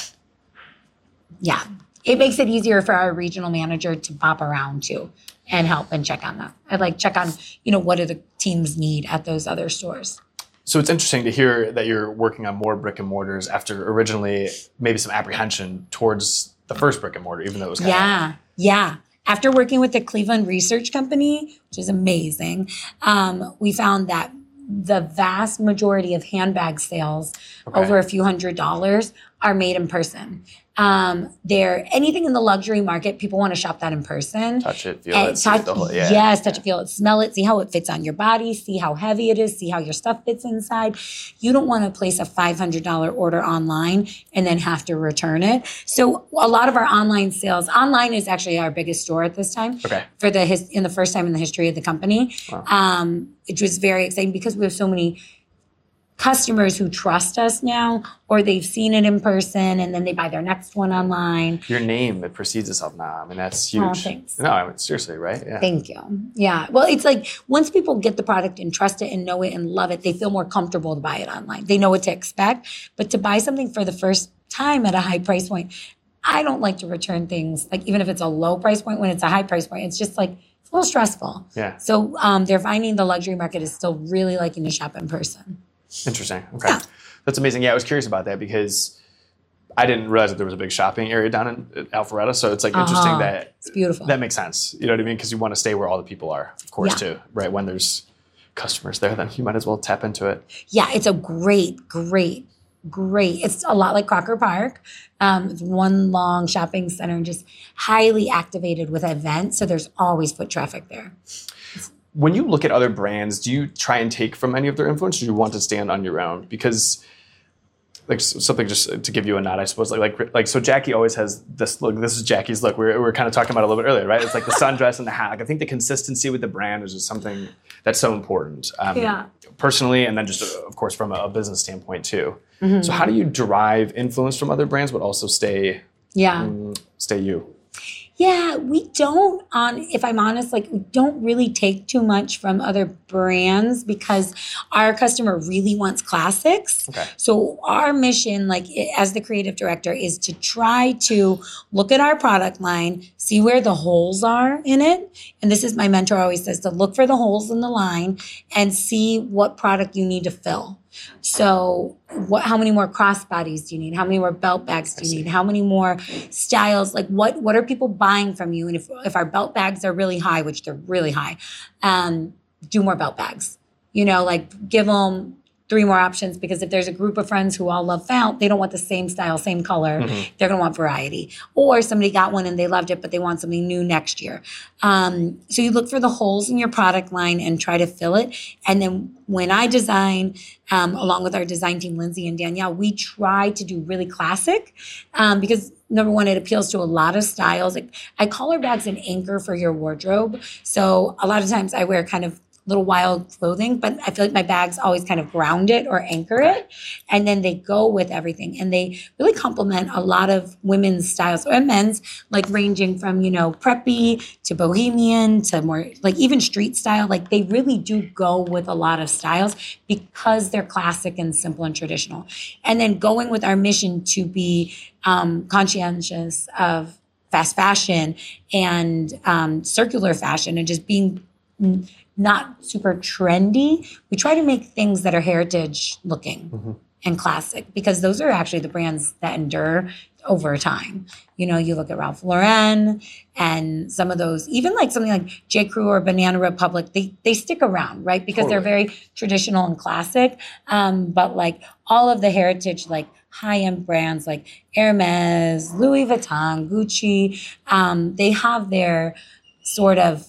S2: Yeah. It makes it easier for our regional manager to pop around too and help and check on them. I'd like check on, you know, what do the teams need at those other stores.
S1: So it's interesting to hear that you're working on more brick and mortars after originally maybe some apprehension towards the first brick and mortar, even though it was kind
S2: Yeah, yeah. After working with the Cleveland Research Company, which is amazing, um, we found that the vast majority of handbag sales,
S1: Okay.
S2: over a few hundred dollars, are made in person. Um, they're anything in the luxury market, people want to shop that in person.
S1: of touch it, feel
S2: And
S1: it, see
S2: touch,
S1: the whole, yeah.
S2: yes, touch it, feel it, smell it, see how it fits on your body, see how heavy it is, see how your stuff fits inside. You don't want to place a five hundred dollars order online and then have to return it. So a lot of our online sales, online is actually our biggest store at this time.
S1: Okay.
S2: For the his, in the first time in the history of the company,
S1: Wow.
S2: um, which was very exciting because we have so many customers who trust us now, or they've seen it in person and then they buy their next one online.
S1: Your name, it precedes itself now. I mean, that's
S2: Oh,
S1: huge.
S2: thanks.
S1: No, I mean, seriously, right? Yeah.
S2: Thank you. Yeah. Well, it's like once people get the product and trust it and know it and love it, they feel more comfortable to buy it online. They know what to expect. But to buy something for the first time at a high price point, I don't like to return things, like even if it's a low price point, when it's a high price point, it's just like it's a little stressful.
S1: Yeah.
S2: So um, they're finding the luxury market is still really liking to shop in person.
S1: Interesting. Okay.
S2: Yeah.
S1: That's amazing. Yeah, I was curious about that because I didn't realize that there was a big shopping area down in Alpharetta. So it's like interesting
S2: Uh-huh.
S1: that
S2: It's beautiful.
S1: that makes sense. You know what I mean? Because you want to stay where all the people are, of course,
S2: Yeah.
S1: too. Right? When there's customers there, then you might as well tap into it.
S2: Yeah, it's a great, great, great. It's a lot like Crocker Park. Um, it's one long shopping center and just highly activated with events. So there's always foot traffic there.
S1: When you look at other brands, do you try and take from any of their influence, or do you want to stand on your own? Because, like s- something just to give you a nod, I suppose. Like, like, like so Jackie always has this look. This is Jackie's look. We were, we were kind of talking about it a little bit earlier, right? It's like the sundress and the hat. Like, I think the consistency with the brand is just something that's so important. Um,
S2: Yeah.
S1: Personally, and then just uh, of course from a business standpoint too.
S2: Mm-hmm.
S1: So, how do you derive influence from other brands, but also stay
S2: Yeah.
S1: mm, stay you?
S2: Yeah, we don't, on if I'm honest, like we don't really take too much from other brands because our customer really wants classics.
S1: Okay.
S2: So our mission, like i- as the creative director, is to try to look at our product line, see where the holes are in it. And this is my mentor always says to look for the holes in the line and see what product you need to fill. So what, how many more crossbodies do you need? How many more belt bags do you need? How many more styles? Like what, what are people buying from you? And if, if our belt bags are really high, which they're really high, um, do more belt bags, you know, like give them three more options, because if there's a group of friends who all love fount, they don't want the same style, same color.
S1: Mm-hmm.
S2: They're going to want variety. Or somebody got one and they loved it, but they want something new next year. Um, so you look for the holes in your product line and try to fill it. And then when I design, um, along with our design team, Lindsay and Danielle, we try to do really classic um, because number one, it appeals to a lot of styles. Like, I call our bags an anchor for your wardrobe. So a lot of times I wear kind of little wild clothing, but I feel like my bags always kind of ground it or anchor it. And then they go with everything. And they really complement a lot of women's styles and men's, like ranging from, you know, preppy to bohemian to more like even street style. Like they really do go with a lot of styles because they're classic and simple and traditional. And then going with our mission to be um, conscientious of fast fashion and um, circular fashion and just being not super trendy. We try to make things that are heritage looking.
S1: Mm-hmm.
S2: and classic, because those are actually the brands that endure over time. You know, you look at Ralph Lauren and some of those, even like something like J. Crew or Banana Republic, they they stick around, right? Because
S1: Totally.
S2: they're very traditional and classic. Um, but like all of the heritage, like high-end brands like Hermes, Louis Vuitton, Gucci, um, they have their sort of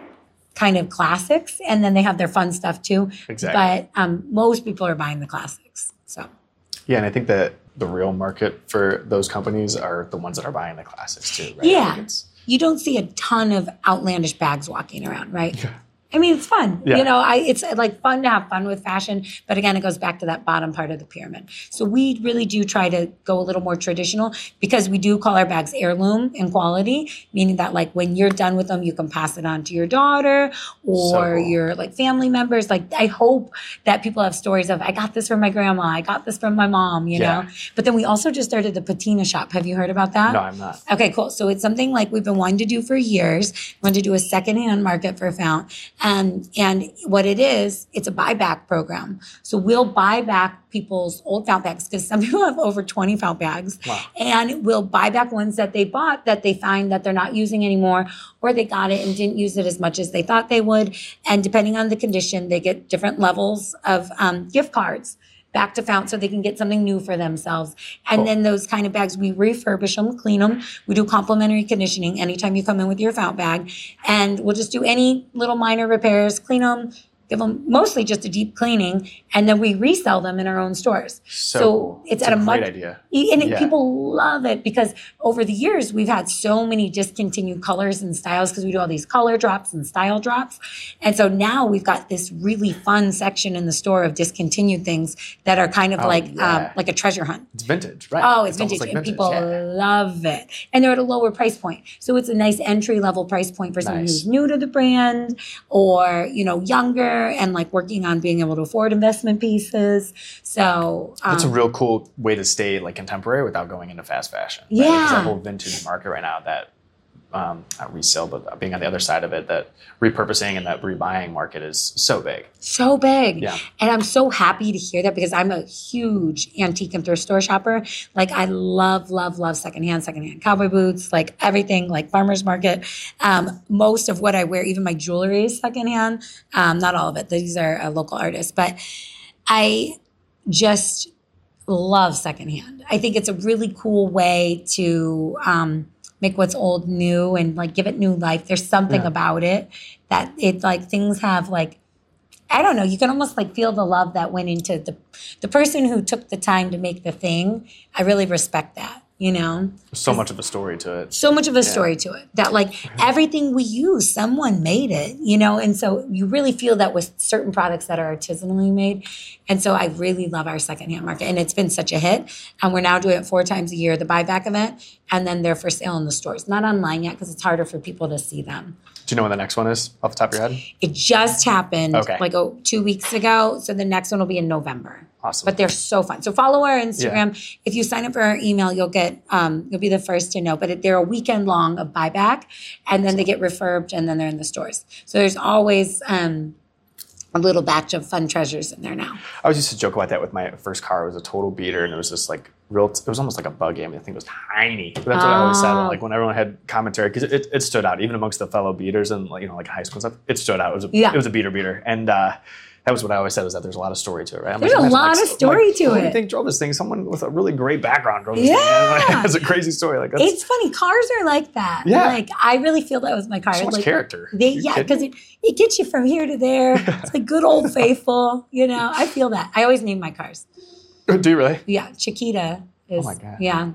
S2: kind of classics, and then they have their fun stuff too.
S1: Exactly.
S2: But um, most people are buying the classics. So
S1: Yeah, and I think that the real market for those companies are the ones that are buying the classics too, right?
S2: yeah,
S1: Like it's-
S2: you don't see a ton of outlandish bags walking around, right? I mean, it's fun.
S1: Yeah.
S2: You know, I it's like fun to have fun with fashion. But again, it goes back to that bottom part of the pyramid. So we really do try to go a little more traditional, because we do call our bags heirloom in quality, meaning that like when you're done with them, you can pass it on to your daughter or
S1: So cool.
S2: your like family members. Like I hope that people have stories of, I got this from my grandma, I got this from my mom, you
S1: Yeah.
S2: know? But then we also just started the patina shop. Have you heard about that?
S1: No, I'm not.
S2: Okay, cool. So it's something like we've been wanting to do for years. We want to do a secondhand market for Fount. Um, and what it is, it's a buyback program. So we'll buy back people's old Fount bags, because some people have over twenty Fount bags.
S1: Wow.
S2: And we'll buy back ones that they bought that they find that they're not using anymore, or they got it and didn't use it as much as they thought they would. And depending on the condition, they get different levels of um, gift cards back to Fount, so they can get something new for themselves. And
S1: Cool.
S2: then those kind of bags, we refurbish them, clean them. We do complimentary conditioning anytime you come in with your Fount bag. And we'll just do any little minor repairs, clean them, give them mostly just a deep cleaning, and then we resell them in our own stores.
S1: So,
S2: So it's
S1: it's
S2: at
S1: a
S2: a
S1: great
S2: much,
S1: idea.
S2: and it,
S1: Yeah.
S2: people love it, because over the years we've had so many discontinued colors and styles, because we do all these color drops and style drops. And so now we've got this really fun section in the store of discontinued things that are kind of
S1: Oh,
S2: like
S1: yeah.
S2: um, like a treasure hunt.
S1: It's vintage, right?
S2: Oh, it's,
S1: almost
S2: vintage,
S1: like
S2: and people
S1: yeah.
S2: love it. And they're at a lower price point. So it's a nice entry level price point for someone
S1: Nice.
S2: who's new to the brand, or, you know, younger and like working on being able to afford investment pieces. So um,
S1: That's a real cool way to stay like contemporary without going into fast fashion. Right?
S2: Yeah.
S1: Because that whole vintage market right now, that um, not resale, but being on the other side of it, that repurposing and that rebuying market is so big.
S2: so big.
S1: Yeah.
S2: And I'm so happy to hear that, because I'm a huge antique and thrift store shopper. Like I love, love, love secondhand, secondhand cowboy boots, like everything, like farmer's market. Um, most of what I wear, even my jewelry, is secondhand. Um, not all of it. These are uh, local artists, but I just love secondhand. I think it's a really cool way to um, make what's old new and like give it new life. There's something
S1: Yeah.
S2: about it that it like things have like, I don't know, you can almost like feel the love that went into the the person who took the time to make the thing. I really respect that, you know?
S1: There's so much of a story to it.
S2: So much of a story to it that like everything we use, someone made it, you know? And so you really feel that with certain products that are artisanally made. And so I really love our secondhand market, and it's been such a hit. And we're now doing it four times a year, the buyback event, and then they're for sale in the stores. Not online yet, because it's harder for people to see them.
S1: Do you know when the next one is off the top of your head?
S2: It just happened
S1: Okay.
S2: like oh, two weeks ago. So the next one will be in November.
S1: Awesome.
S2: But they're so fun. So follow our Instagram. If you sign up for our email, you'll get um, you'll be the first to know. But it, they're a weekend long of buyback, and then they get refurbed, and then they're in the stores. So there's always um, a little batch of fun treasures in there now.
S1: I was used to joke about that with my first car. It was a total beater, and it was just like real. It was almost like a bug game. I think it was tiny. But that's what I always said.
S2: Oh.
S1: Like when everyone had commentary, because it, it stood out even amongst the fellow beaters and like you know like high school stuff. It stood out. It was a,
S2: Yeah.
S1: it was a beater beater, and uh, that was what I always said, was that there's a lot of story to it. Right? I'm
S2: There's a
S1: imagine,
S2: lot
S1: like,
S2: of
S1: so-
S2: story
S1: like,
S2: to
S1: who do
S2: it.
S1: you think drove this thing? Someone with a really great background drove this
S2: Yeah.
S1: thing. Like, it's a crazy story. Like that's
S2: It's funny. Cars are like that.
S1: Yeah.
S2: Like I really feel that with my car.
S1: so much
S2: like,
S1: character.
S2: They,
S1: You
S2: yeah,
S1: kidding
S2: because
S1: me?
S2: it, it gets you from here to there. It's like good old faithful, you know. I feel that. I always name my cars.
S1: Do you really?
S2: Yeah, Chiquita is.
S1: Oh my God.
S2: Yeah,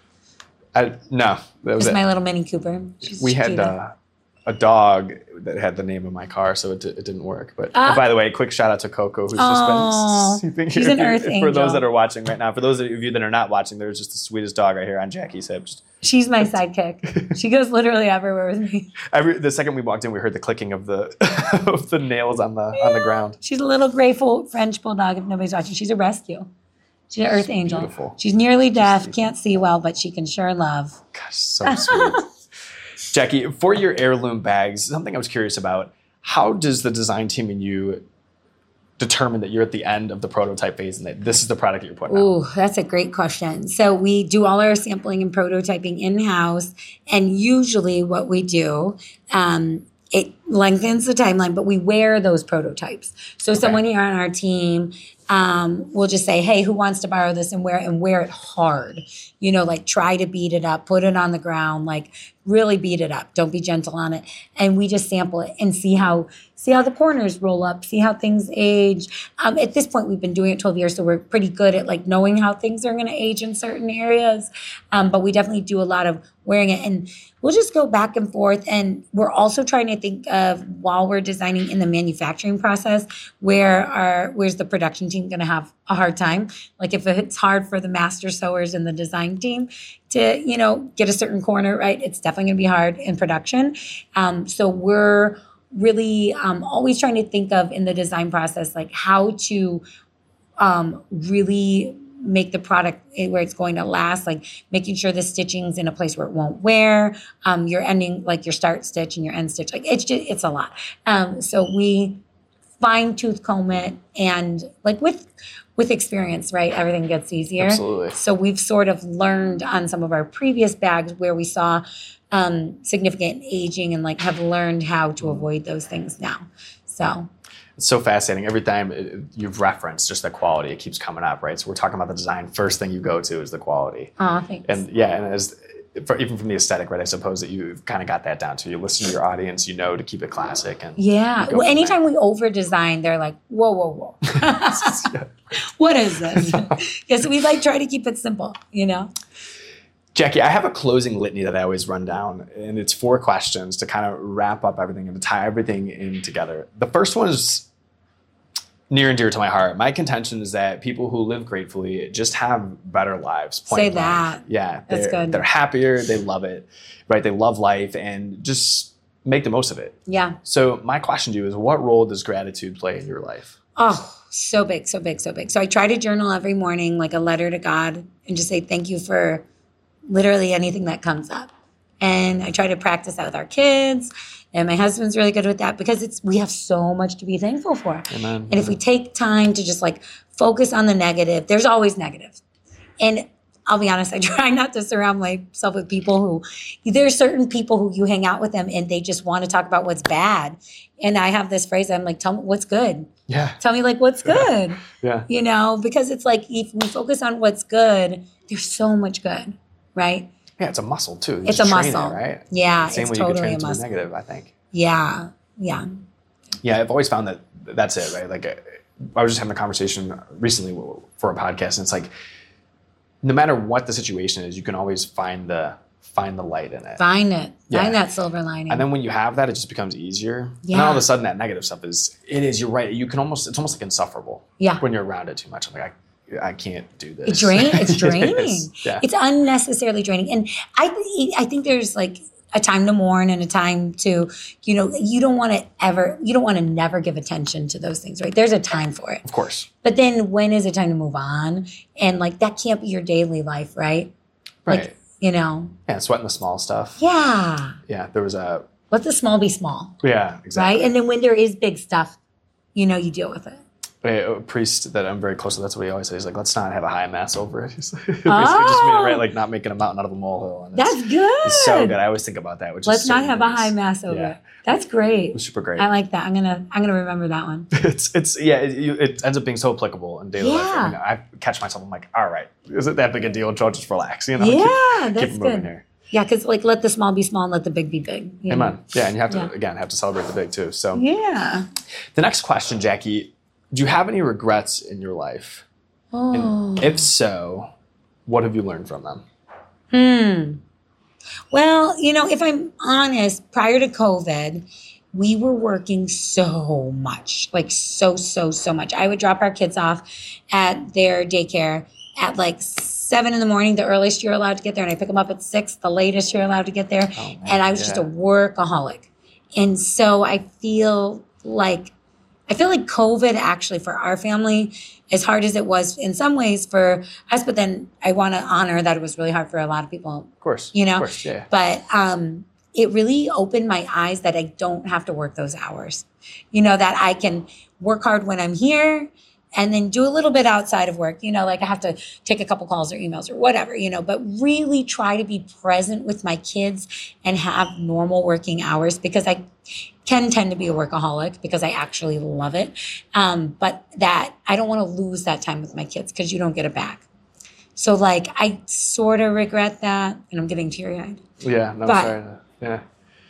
S1: I, no, that was
S2: it's
S1: it.
S2: my little Mini Cooper. She's
S1: we had
S2: Chiquita.
S1: uh, a dog that had the name of my car, so it, d- it didn't work. But
S2: Ah.
S1: and by the way, quick shout out to Coco, who's
S2: Aw,
S1: just been sleeping
S2: she's
S1: here.
S2: an earth
S1: For
S2: angel.
S1: those that are watching right now, for those of you that are not watching, there's just the sweetest dog right here on Jackie's hip. Just
S2: She's my sidekick. She goes literally everywhere with me.
S1: every the second we walked in, we heard the clicking of the of the nails on the on the ground.
S2: She's a little grateful French bulldog. If nobody's watching, she's a rescue. She's an earth angel.
S1: beautiful.
S2: She's nearly deaf, can't see well, but she can sure love.
S1: Gosh, so sweet. Jackie, for your heirloom bags, something I was curious about, how does the design team and you determine that you're at the end of the prototype phase and that this is the product that you're putting out?
S2: Ooh, that's a great question. So we do all our sampling and prototyping in-house, and usually what we do, um, it lengthens the timeline, but we wear those prototypes. So
S1: Okay.
S2: someone here on our team um, will just say, hey, who wants to borrow this and wear it and wear it hard? You know, like try to beat it up, put it on the ground, like really beat it up. Don't be gentle on it. And we just sample it and see how see how the corners roll up, see how things age. Um, at this point, we've been doing it twelve years, so we're pretty good at like knowing how things are going to age in certain areas. Um, but we definitely do a lot of wearing it, and we'll just go back and forth. And we're also trying to think of, while we're designing in the manufacturing process, where our where's the production team going to have a hard time? Like if it's hard for the master sewers and the design team to, you know, get a certain corner right, it's definitely going to be hard in production. Um, so we're really um, always trying to think of in the design process, like how to um, really make the product where it's going to last, like making sure the stitching's in a place where it won't wear, um, your ending, like your start stitch and your end stitch, like it's just, it's a lot. Um, so we fine tooth comb it, and like with, with experience, right, everything gets easier.
S1: Absolutely.
S2: So we've sort of learned on some of our previous bags where we saw um, significant aging, and like have learned how to avoid those things now. So
S1: it's so fascinating. Every time it, you've referenced just the quality, it keeps coming up, right? So we're talking about the design. First thing you go to is the quality.
S2: oh, thanks.
S1: And yeah, and as for, even from the aesthetic, right? I suppose that you've kind of got that down too. You listen to your audience, you know, to keep it classic. And
S2: Yeah.
S1: you go
S2: Well,
S1: from
S2: anytime we over design, they're like, whoa, whoa, whoa.
S1: there.
S2: What is this? Yes, we like try to keep it simple, you know?
S1: Jackie, I have a closing litany that I always run down, and it's four questions to kind of wrap up everything and to tie everything in together. The first one is near and dear to my heart. My contention is that people who live gratefully just have better lives. Point
S2: Say
S1: blank.
S2: that.
S1: Yeah.
S2: That's
S1: they're,
S2: good.
S1: They're happier. They love it, right? They love life, and just make the most of it.
S2: Yeah.
S1: So my question to you is, what role does gratitude play in your life?
S2: Oh, so big, so big, so big. So I try to journal every morning, like a letter to God, and just say thank you for literally anything that comes up. And I try to practice that with our kids. And my husband's really good with that because it's we have so much to be thankful for.
S1: Amen.
S2: And if we take time to just like focus on the negative, there's always negative. And I'll be honest, I try not to surround myself with people who, there are certain people who you hang out with them and they just want to talk about what's bad. And I have this phrase, I'm like, tell me what's good.
S1: Yeah.
S2: Tell me like what's good.
S1: Yeah.
S2: You know, because it's like if we focus on what's good, there's so much good, right?
S1: Yeah, it's a muscle too. You
S2: It's
S1: just
S2: a
S1: train
S2: muscle.
S1: it, right?
S2: Yeah,
S1: Same
S2: it's
S1: way you could
S2: totally
S1: train
S2: a
S1: it to the
S2: muscle.
S1: negative, I think.
S2: Yeah, yeah.
S1: Yeah, I've always found that that's it, right? Like, I was just having a conversation recently for a podcast, and it's like, no matter what the situation is, you can always find the find the light in it.
S2: Find it.
S1: Yeah.
S2: Find that silver lining.
S1: And then when you have that, it just becomes easier. And then
S2: Yeah.
S1: all of a sudden, that negative stuff is, it is, you're right. You can almost, it's almost like insufferable.
S2: Yeah.
S1: When you're around it too much. I'm like, I, I can't do this.
S2: It's drain. It's
S1: It
S2: draining.
S1: is. Yeah.
S2: It's unnecessarily draining. And I, th- I think there's like a time to mourn and a time to, you know, you don't want to ever, you don't want to never give attention to those things, right? There's a time for it.
S1: Of course.
S2: But then when is it time to move on? And like that can't be your daily life, right?
S1: Right.
S2: Like, you know,
S1: Yeah, sweating the small stuff.
S2: yeah.
S1: Yeah, there was a,
S2: Let the small be small,
S1: yeah, exactly.
S2: right? And then when there is big stuff, you know, you deal with it.
S1: A, a priest that I'm very close to, that's what he always says. He's like, let's not have a high mass over it. He's like, basically
S2: Oh.
S1: just meaning, right, like not making a mountain out of a molehill. And it's,
S2: That's good.
S1: It's so good. I always think about that. Which
S2: Let's
S1: is
S2: not
S1: certain
S2: have a
S1: things.
S2: high mass over
S1: Yeah.
S2: it. That's great.
S1: It was super great.
S2: I like that. I'm gonna I'm gonna remember that one.
S1: It's it's yeah. It, you, it ends up being so applicable in daily life.
S2: Yeah.
S1: I, mean, I catch myself. I'm like, all right, is it that big a deal? Joe, just relax. You know.
S2: Yeah,
S1: keep,
S2: that's
S1: keep it moving
S2: good.
S1: here.
S2: Yeah, because like let the small be small and let the big be big. you know?
S1: Amen. Yeah, and you have to
S2: Yeah.
S1: again have to celebrate the big too. So
S2: Yeah.
S1: the next question, Jackie, do you have any regrets in your life?
S2: Oh.
S1: And if so, what have you learned from them?
S2: Hmm. Well, you know, if I'm honest, prior to COVID, we were working so much, like so, so, so much. I would drop our kids off at their daycare at like seven in the morning, the earliest you're allowed to get there. And I pick them up at six, the latest you're allowed to get there.
S1: Oh, man,
S2: and I was just
S1: yeah.
S2: a workaholic. And so I feel like, I feel like COVID actually for our family, as hard as it was in some ways for us, but then I want to honor that it was really hard for a lot of people,
S1: Of course.
S2: you know?
S1: Of course. Yeah.
S2: But um, it really opened my eyes that I don't have to work those hours. You know, that I can work hard when I'm here and then do a little bit outside of work. You know, like I have to take a couple calls or emails or whatever, you know, but really try to be present with my kids and have normal working hours, because I can tend to be a workaholic because I actually love it. Um, but that I don't want to lose that time with my kids because you don't get it back. So like I sort of regret that, and I'm getting teary-eyed.
S1: Yeah, no,
S2: But-
S1: sorry. Yeah,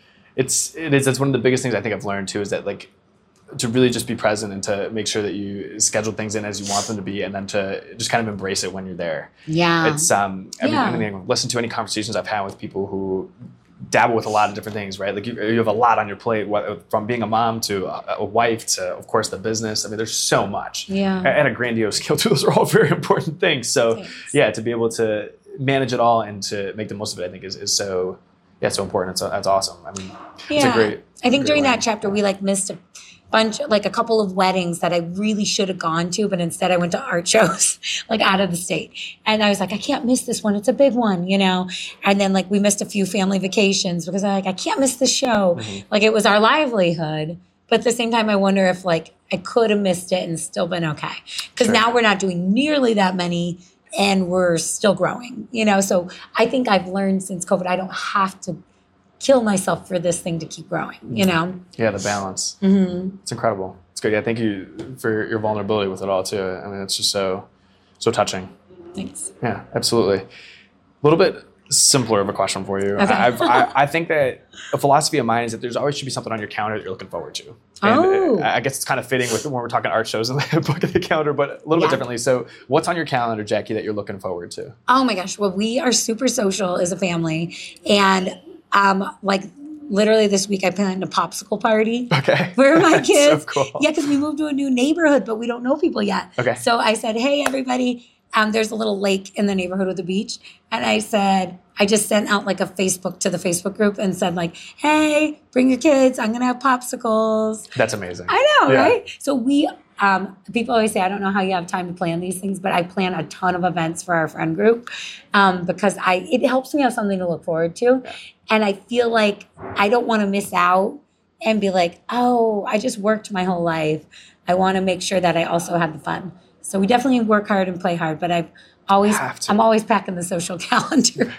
S1: it's it is. It's one of the biggest things I think I've learned too, is that like to really just be present and to make sure that you schedule things in as you want them to be, and then to just kind of embrace it when you're there.
S2: Yeah.
S1: It's um. Every,
S2: Yeah.
S1: I mean, listen to any conversations I've had with people who dabble with a lot of different things, right? Like you, you have a lot on your plate, whether, from being a mom to a, a wife to, of course, the business. I mean, there's so much.
S2: Yeah.
S1: At a grandiose scale, too. Those are all very important things. So,
S2: Thanks.
S1: yeah, to be able to manage it all and to make the most of it, I think is, is so, yeah, so important. It's, that's awesome. I mean, it's a great.
S2: I think
S1: great
S2: during
S1: way.
S2: that chapter, we like missed a bunch, like a couple of weddings that I really should have gone to, but instead I went to art shows, like out of the state. And I was like, I can't miss this one. It's a big one, you know? And then like we missed a few family vacations because I'm like, I can't miss the show.
S1: Mm-hmm.
S2: Like it was our livelihood. But at the same time, I wonder if like I could have missed it and still been okay. Because
S1: Sure.
S2: now we're not doing nearly that many and we're still growing, you know? So I think I've learned since COVID, I don't have to kill myself for this thing to keep growing, you know?
S1: Yeah, the balance.
S2: Mm-hmm.
S1: It's incredible. It's good. Yeah, thank you for your vulnerability with it all too. I mean, it's just so, so touching.
S2: Thanks.
S1: Yeah, absolutely. A little bit simpler of a question for you.
S2: Okay.
S1: I've, I, I think that a philosophy of mine is that there's always should be something on your calendar that you're looking forward to. And
S2: Oh.
S1: I guess it's kind of fitting with when we're talking art shows and the book of the calendar, but a little
S2: Yeah.
S1: bit differently. So what's on your calendar, Jackie, that you're looking forward to?
S2: Oh my gosh. Well, we are super social as a family. And um, like literally this week I planned a popsicle party.
S1: Okay.
S2: For my
S1: That's
S2: kids.
S1: So cool.
S2: Yeah, because we moved to a new neighborhood, but we don't know people yet.
S1: Okay.
S2: So I said, hey, everybody, um, there's a little lake in the neighborhood with a beach. And I said, I just sent out like a Facebook to the Facebook group and said like, hey, bring your kids. I'm going to have popsicles.
S1: That's amazing.
S2: I know,
S1: Yeah.
S2: right? So we, um, people always say, I don't know how you have time to plan these things, but I plan a ton of events for our friend group um, because I it helps me have something to look forward to.
S1: Yeah.
S2: And I feel like I don't want to miss out and be like, oh, I just worked my whole life. I want to make sure that I also had the fun. So we definitely work hard and play hard, but I've always,
S1: Have to.
S2: I'm always packing the social calendar.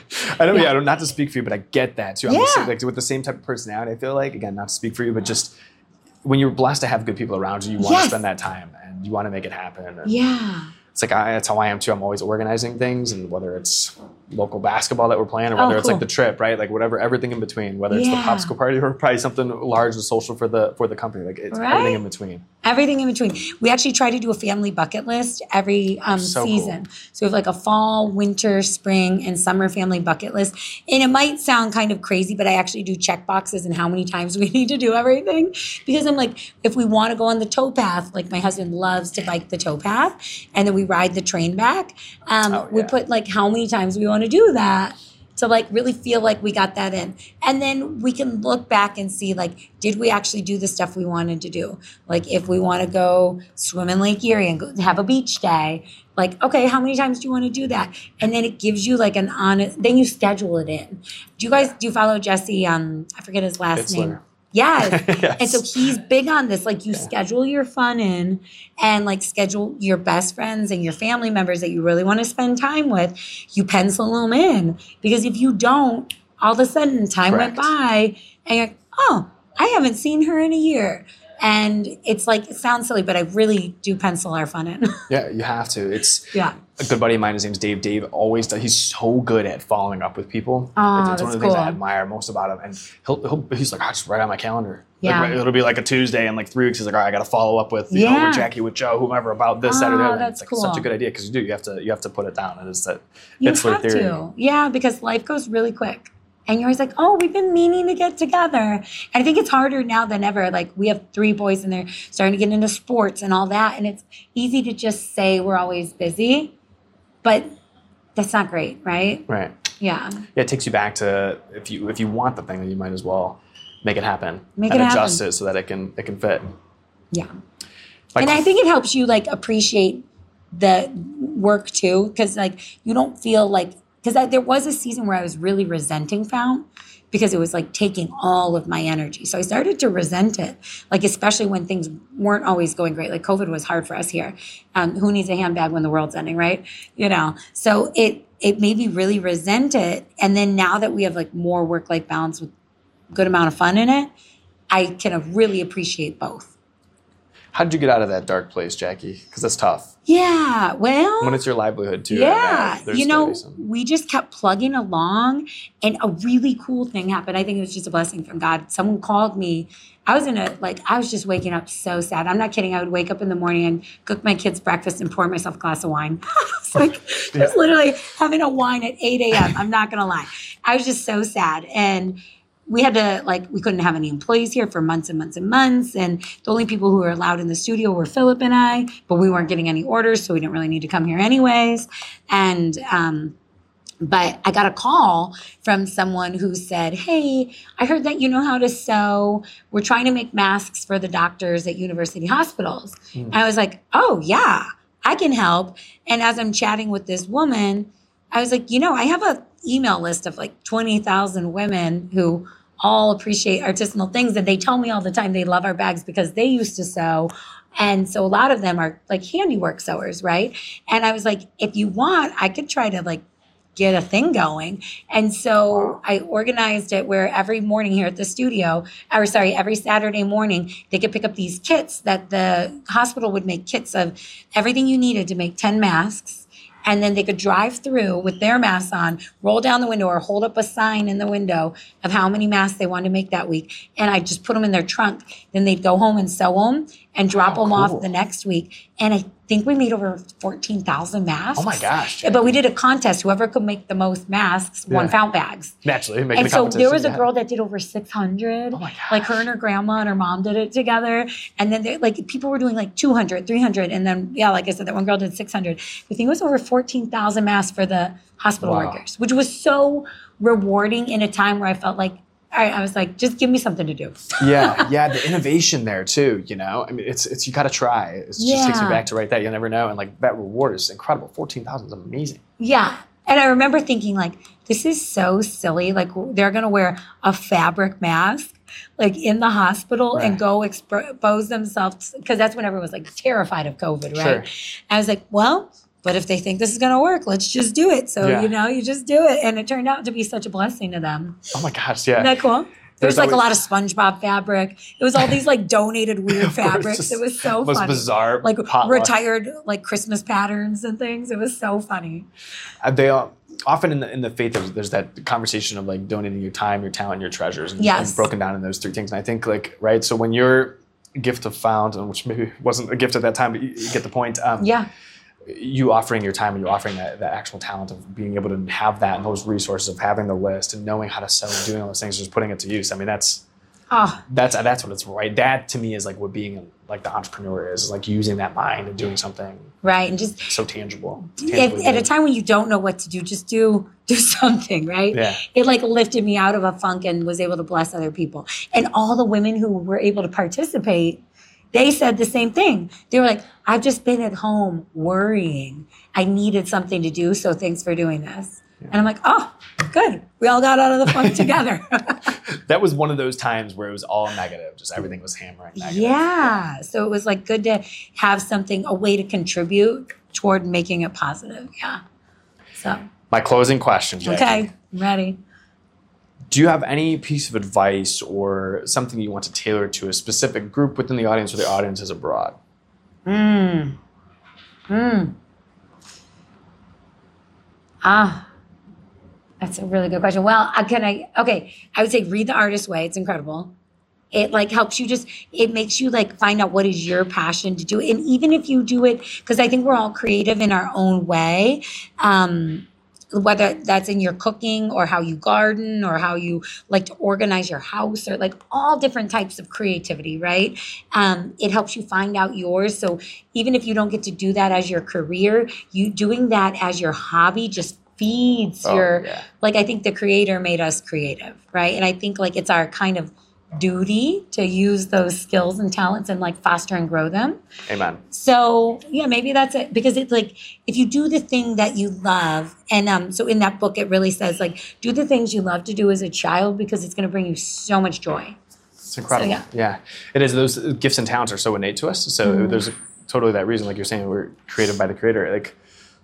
S1: I know,
S2: Yeah.
S1: yeah, I don't, not to speak for you, but I get that too. I'm the
S2: Yeah.
S1: same, like, with the same type of personality, I feel like, again, not to speak for you, but just when you're blessed to have good people around you, you want
S2: Yes.
S1: to spend that time and you want to make it happen. And
S2: Yeah.
S1: it's like, I, that's how I am too. I'm always organizing things, and whether it's local basketball that we're playing or whether
S2: Oh,
S1: it's like
S2: cool.
S1: the trip, right? Like whatever, everything in between, whether it's
S2: Yeah.
S1: the popsicle party or probably something large and social for the, for the company. Like it's
S2: Right.
S1: everything in between.
S2: Everything in between. We actually try to do a family bucket list every um,
S1: So cool.
S2: season. So we have like a fall, winter, spring, and summer family bucket list. And it might sound kind of crazy, but I actually do check boxes and how many times we need to do everything. Because I'm like, if we want to go on the towpath, like my husband loves to bike the towpath, and then we ride the train back. Um,
S1: Oh,
S2: we
S1: yeah.
S2: put like how many times we want to do that. To like really feel like we got that in. And then we can look back and see like, did we actually do the stuff we wanted to do? Like if we want to go swim in Lake Erie and go have a beach day, like, okay, how many times do you want to do that? And then it gives you like an honest, then you schedule it in. Do you guys, do you follow Jesse? Um, I forget his last
S1: Itzler.
S2: name. Yes.
S1: Yes.
S2: And so he's big on this. Like you schedule your fun in and like schedule your best friends and your family members that you really want to spend time with. You pencil them in because if you don't, all of a sudden time went
S1: Correct.
S2: by and you're like, oh, I haven't seen her in a year. And it's like, it sounds silly, but I really do pencil our fun in.
S1: Yeah, you have to. It's
S2: Yeah.
S1: a good buddy of mine. His name's Dave. Dave always does. He's so good at following up with people.
S2: Oh,
S1: it's, it's one of
S2: that's
S1: the things I
S2: cool.
S1: admire most about him. And he'll, he'll he's like, I just write on my calendar.
S2: Yeah.
S1: Like, it'll be like a Tuesday in like three weeks. He's like, all right, I got to follow up with you know
S2: Yeah.
S1: with Jackie, with Joe, whomever about this, that, or the
S2: Oh,
S1: other. And
S2: that's
S1: it's like such a
S2: cool.
S1: good idea because you do. You have to you have to put it down. It is that
S2: You
S1: it's their
S2: have
S1: theory.
S2: to. Yeah, because life goes really quick. And you're always like, oh, we've been meaning to get together. And I think it's harder now than ever. Like we have three boys and they're starting to get into sports and all that. And it's easy to just say we're always busy, but that's not great, right?
S1: Right.
S2: Yeah.
S1: Yeah, it takes you back to if you if you want the thing, then you might as well make it happen.
S2: Make
S1: and
S2: it
S1: adjust
S2: happen.
S1: it so that it can it can fit.
S2: Yeah.
S1: Like,
S2: And I think it helps you like appreciate the work too. Cause like you don't feel like, cause I, there was a season where I was really resenting Fount because it was like taking all of my energy. So I started to resent it, like especially when things weren't always going great. Like COVID was hard for us here. Um, who needs a handbag when the world's ending, right? You know, so it it made me really resent it. And then now that we have like more work-life balance with a good amount of fun in it, I can really appreciate both.
S1: How did you get out of that dark place, Jackie? Because that's tough.
S2: Yeah, well.
S1: When it's your livelihood, too.
S2: Yeah.
S1: There's
S2: you know,
S1: some...
S2: we just kept plugging along, and a really cool thing happened. I think it was just a blessing from God. Someone called me. I was in a, like, I was just waking up so sad. I'm not kidding. I would wake up in the morning and cook my kids breakfast and pour myself a glass of wine. It's like, yeah. Just literally having a wine at eight a.m. I'm not going to lie. I was just so sad. And we had to, like, we couldn't have any employees here for months and months and months. And the only people who were allowed in the studio were Philip and I, but we weren't getting any orders, so we didn't really need to come here anyways. And, um, but I got a call from someone who said, hey, I heard that you know how to sew. We're trying to make masks for the doctors at university hospitals. Mm. And I was like, oh, yeah, I can help. And as I'm chatting with this woman, I was like, you know, I have a email list of like twenty thousand women who all appreciate artisanal things. And they tell me all the time they love our bags because they used to sew. And so a lot of them are like handiwork sewers, right? And I was like, if you want, I could try to like get a thing going. And so I organized it where every morning here at the studio, or sorry, every Saturday morning, they could pick up these kits that the hospital would make kits of everything you needed to make ten masks. And then they could drive through with their masks on, roll down the window or hold up a sign in the window of how many masks they wanted to make that week. And I just put them in their trunk. Then they'd go home and sew them and drop oh, them cool. off the next week. And I think we made over fourteen thousand masks.
S1: Oh my gosh. Jackie.
S2: But we did a contest. Whoever could make the most masks won yeah. fountain bags.
S1: Naturally. Make
S2: and
S1: the
S2: so there was a
S1: yeah.
S2: girl that did over six hundred.
S1: Oh my gosh.
S2: Like her and her grandma and her mom did it together. And then they, like people were doing like two hundred, three hundred. And then, yeah, like I said, that one girl did six hundred. I think it was over fourteen thousand masks for the hospital wow. workers, which was so rewarding in a time where I felt like, I, I was like, just give me something to do.
S1: yeah, yeah, the innovation there too, you know? I mean, it's, it's you got to try. It just
S2: yeah.
S1: takes you back to right there. You'll never know. And like that reward is incredible. fourteen thousand is amazing.
S2: Yeah. And I remember thinking like, this is so silly. Like they're going to wear a fabric mask like in the hospital right. and go expose themselves. Because that's when everyone was like terrified of COVID, right? Sure. I was like, well, but if they think this is going to work, let's just do it. So, yeah. you know, you just do it. And it turned out to be such a blessing to them.
S1: Oh, my gosh. Yeah.
S2: Isn't that cool? There's, There's like always... a lot of SpongeBob fabric. It was all these like donated weird fabrics. Just, it was so
S1: most
S2: funny.
S1: Bizarre.
S2: Like
S1: potluck.
S2: Retired like Christmas patterns and things. It was so funny.
S1: Uh, they uh, often in the in the faith there's, there's that conversation of like donating your time, your talent, your treasures, and,
S2: yes.
S1: and broken down in those three things. And I think like right. So when your gift of found, which maybe wasn't a gift at that time, but you, you get the point. Um,
S2: yeah.
S1: You offering your time and you offering that, that actual talent of being able to have that and those resources of having the list and knowing how to sell and doing all those things, just putting it to use. I mean, that's oh. that's that's what it's right. That to me is like what being like the entrepreneur is, is like using that mind and doing something
S2: right and just
S1: so tangible.
S2: At, at a time when you don't know what to do, just do do something, right?
S1: Yeah.
S2: It like lifted me out of a funk and was able to bless other people. And all the women who were able to participate, they said the same thing. They were like, I've just been at home worrying. I needed something to do, so thanks for doing this. Yeah. And I'm like, oh, good. We all got out of the funk together.
S1: That was one of those times where it was all negative. Just everything was hammering negative.
S2: Yeah. So it was like good to have something, a way to contribute toward making it positive. Yeah. So.
S1: My closing question, Jackie.
S2: Okay, I'm ready.
S1: Do you have any piece of advice or something you want to tailor to a specific group within the audience or the audience is abroad?
S2: Mm. Mm. Ah, that's a really good question. Well, I can I, okay, I would say read The Artist's Way. It's incredible. It like helps you just, it makes you like find out what is your passion to do. And even if you do it, because I think we're all creative in our own way, um, whether that's in your cooking or how you garden or how you like to organize your house or like all different types of creativity, right? Um, it helps you find out yours. So even if you don't get to do that as your career, you doing that as your hobby just feeds
S1: oh,
S2: your,
S1: yeah.
S2: like I think the creator made us creative, right? And I think like it's our kind of duty to use those skills and talents and like foster and grow them.
S1: Amen.
S2: So yeah, maybe that's it. Because it's like, if you do the thing that you love, and um, so in that book, it really says like, do the things you love to do as a child, because it's going to bring you so much joy.
S1: It's incredible.
S2: So, yeah.
S1: yeah, it is. Those gifts and talents are so innate to us. So mm-hmm. there's a, totally that reason, like you're saying, we're created by the Creator. Like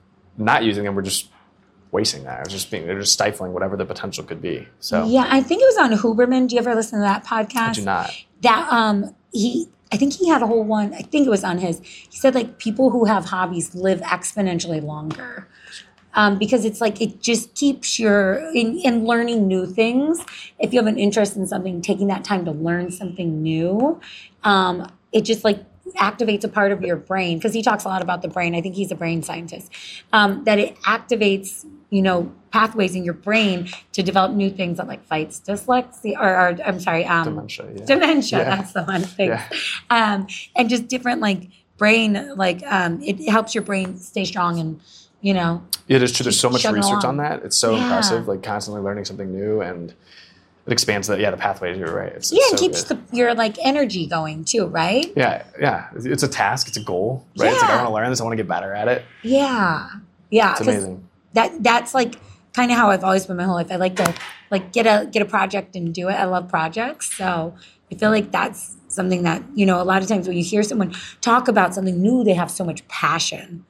S1: not using them, we're just wasting that. It's just being, they're just stifling whatever the potential could be. So
S2: yeah, I think it was on Huberman. Do you ever listen to that podcast?
S1: I do not.
S2: That um, he, I think he had a whole one. I think it was on his. He said like people who have hobbies live exponentially longer. Um, because it's like, it just keeps your, in, in learning new things. If you have an interest in something, taking that time to learn something new, um, it just like activates a part of your brain. Because he talks a lot about the brain. I think he's a brain scientist. Um, that it activates, you know, pathways in your brain to develop new things that like fights dyslexia, or, or I'm sorry, um,
S1: dementia. Yeah.
S2: Dementia,
S1: yeah.
S2: that's the one thing.
S1: Yeah.
S2: Um, and just different like brain, like um, it helps your brain stay strong and, you know.
S1: It is true. There's so much
S2: Chugging
S1: research
S2: along.
S1: on that. It's so
S2: Yeah.
S1: impressive, like constantly learning something new, and it expands the, yeah, the pathways. You're right. It's,
S2: Yeah,
S1: it's
S2: it
S1: so
S2: keeps
S1: good.
S2: the, your like energy going too, right?
S1: Yeah, yeah. It's a task. It's a goal, right? It's like, I
S2: Yeah.
S1: want to learn this. I want to get better at it.
S2: Yeah, yeah.
S1: It's
S2: 'cause
S1: amazing.
S2: That that's like kind of how I've always been my whole life. I like to like get a get a project and do it. I love projects, so I feel like that's something that, you know, a lot of times when you hear someone talk about something new, they have so much passion.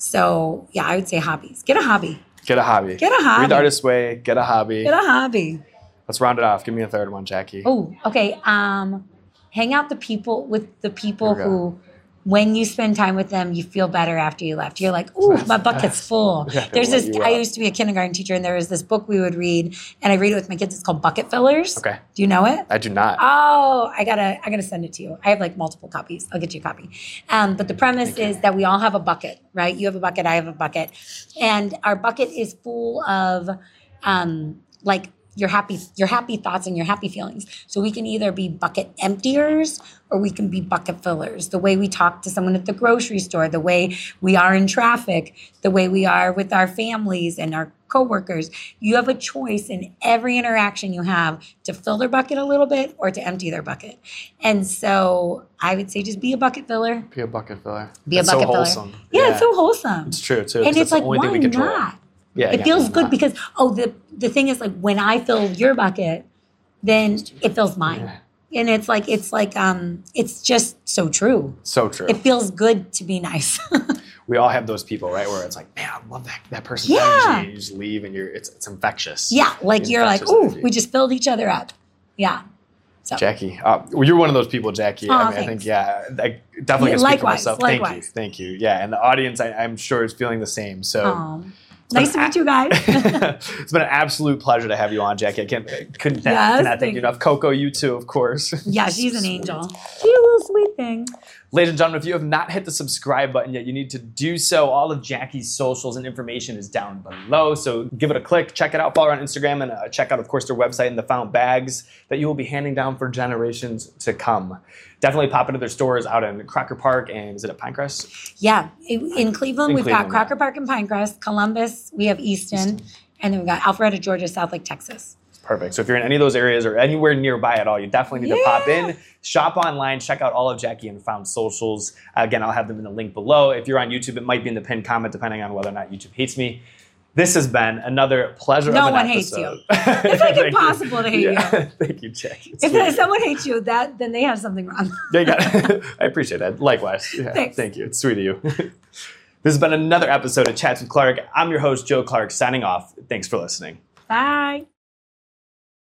S2: So yeah, I would say hobbies. Get a hobby.
S1: Get a hobby.
S2: Get a hobby.
S1: Read The Artist's Way. Get a hobby.
S2: Get a hobby.
S1: Let's round it off. Give me a third one, Jackie.
S2: Oh, okay. Um, hang out the people with the people
S1: Here we go.
S2: who, when you spend time with them, you feel better after you left. You're like, ooh, my bucket's full.
S1: Yeah,
S2: There's
S1: let
S2: this,
S1: you
S2: I
S1: out.
S2: used to be a kindergarten teacher, and there was this book we would read, and I read it with my kids. It's called Bucket Fillers.
S1: Okay.
S2: Do you know it?
S1: I do not.
S2: Oh, I gotta, I gotta send it to you. I have like multiple copies. I'll get you a copy. Um, but the premise is that we all have a bucket, right? You have a bucket, I have a bucket, and our bucket is full of, um, like your happy, your happy thoughts and your happy feelings. So we can either be bucket emptiers or we can be bucket fillers. The way we talk to someone at the grocery store, the way we are in traffic, the way we are with our families and our coworkers. You have a choice in every interaction you have to fill their bucket a little bit or to empty their bucket. And so I would say just be a bucket filler.
S1: Be a bucket filler.
S2: Be a
S1: It's
S2: bucket
S1: so
S2: filler.
S1: wholesome.
S2: Yeah, it's so wholesome.
S1: It's true too. 'cause
S2: And
S1: that's
S2: it's
S1: the
S2: like,
S1: only
S2: why
S1: thing we control.
S2: not?
S1: Yeah,
S2: It
S1: yeah,
S2: feels
S1: why
S2: good
S1: not?
S2: because, oh, the, the thing is like when I fill your bucket, then it fills mine.
S1: Yeah.
S2: And it's like, it's like, um, it's just so true.
S1: So true.
S2: It feels good to be nice.
S1: We all have those people, right? Where it's like, man, I love that that person's
S2: Yeah.
S1: energy. And you just leave, and you're it's it's infectious.
S2: Yeah, like
S1: The
S2: you're like,
S1: infectious
S2: ooh,
S1: energy.
S2: we just filled each other up. Yeah. So
S1: Jackie, uh, well, you're one of those people, Jackie.
S2: Aw,
S1: I mean, I
S2: thanks.
S1: think, yeah, I definitely
S2: Yeah,
S1: can speak for
S2: likewise,
S1: myself. Thank you,
S2: likewise.
S1: thank you. Yeah, and the audience, I, I'm sure, is feeling the same. So,
S2: um, nice to meet you guys.
S1: it's been an absolute pleasure to have you on, Jackie. I can't, I couldn't
S2: Yes,
S1: cannot thank
S2: thank
S1: you enough. Coco, you too, of course.
S2: Yeah, she's an angel. She's a little sweet thing.
S1: Ladies and gentlemen, if you have not hit the subscribe button yet, you need to do so. All of Jackie's socials and information is down below. So give it a click, check it out, follow her on Instagram, and uh, check out, of course, their website and the found bags that you will be handing down for generations to come. Definitely pop into their stores out in Crocker Park, and is it at Pinecrest?
S2: Yeah, in in Cleveland,
S1: In
S2: we've
S1: Cleveland,
S2: got Crocker
S1: yeah.
S2: Park and Pinecrest. Columbus, we have Easton, and then we've got Alpharetta, Georgia, Southlake, Texas.
S1: Perfect. So if you're in any of those areas or anywhere nearby at all, you definitely need to pop
S2: Yeah.
S1: in, shop online, check out all of Jackie and Found socials. Again, I'll have them in the link below. If you're on YouTube, it might be in the pinned comment, depending on whether or not YouTube hates me. This has been another pleasure
S2: No
S1: of an
S2: one hates
S1: episode.
S2: you. It's like
S1: Thank you.
S2: impossible to hate you.
S1: Yeah. Thank you, Jackie. It's
S2: If
S1: sweet.
S2: someone hates you, that then they have something wrong.
S1: They got I appreciate that. Likewise. Yeah,
S2: Thanks.
S1: Thank you. It's sweet of you. This has been another episode of Chats with Clark. I'm your host, Joe Clark, signing off. Thanks for listening.
S2: Bye.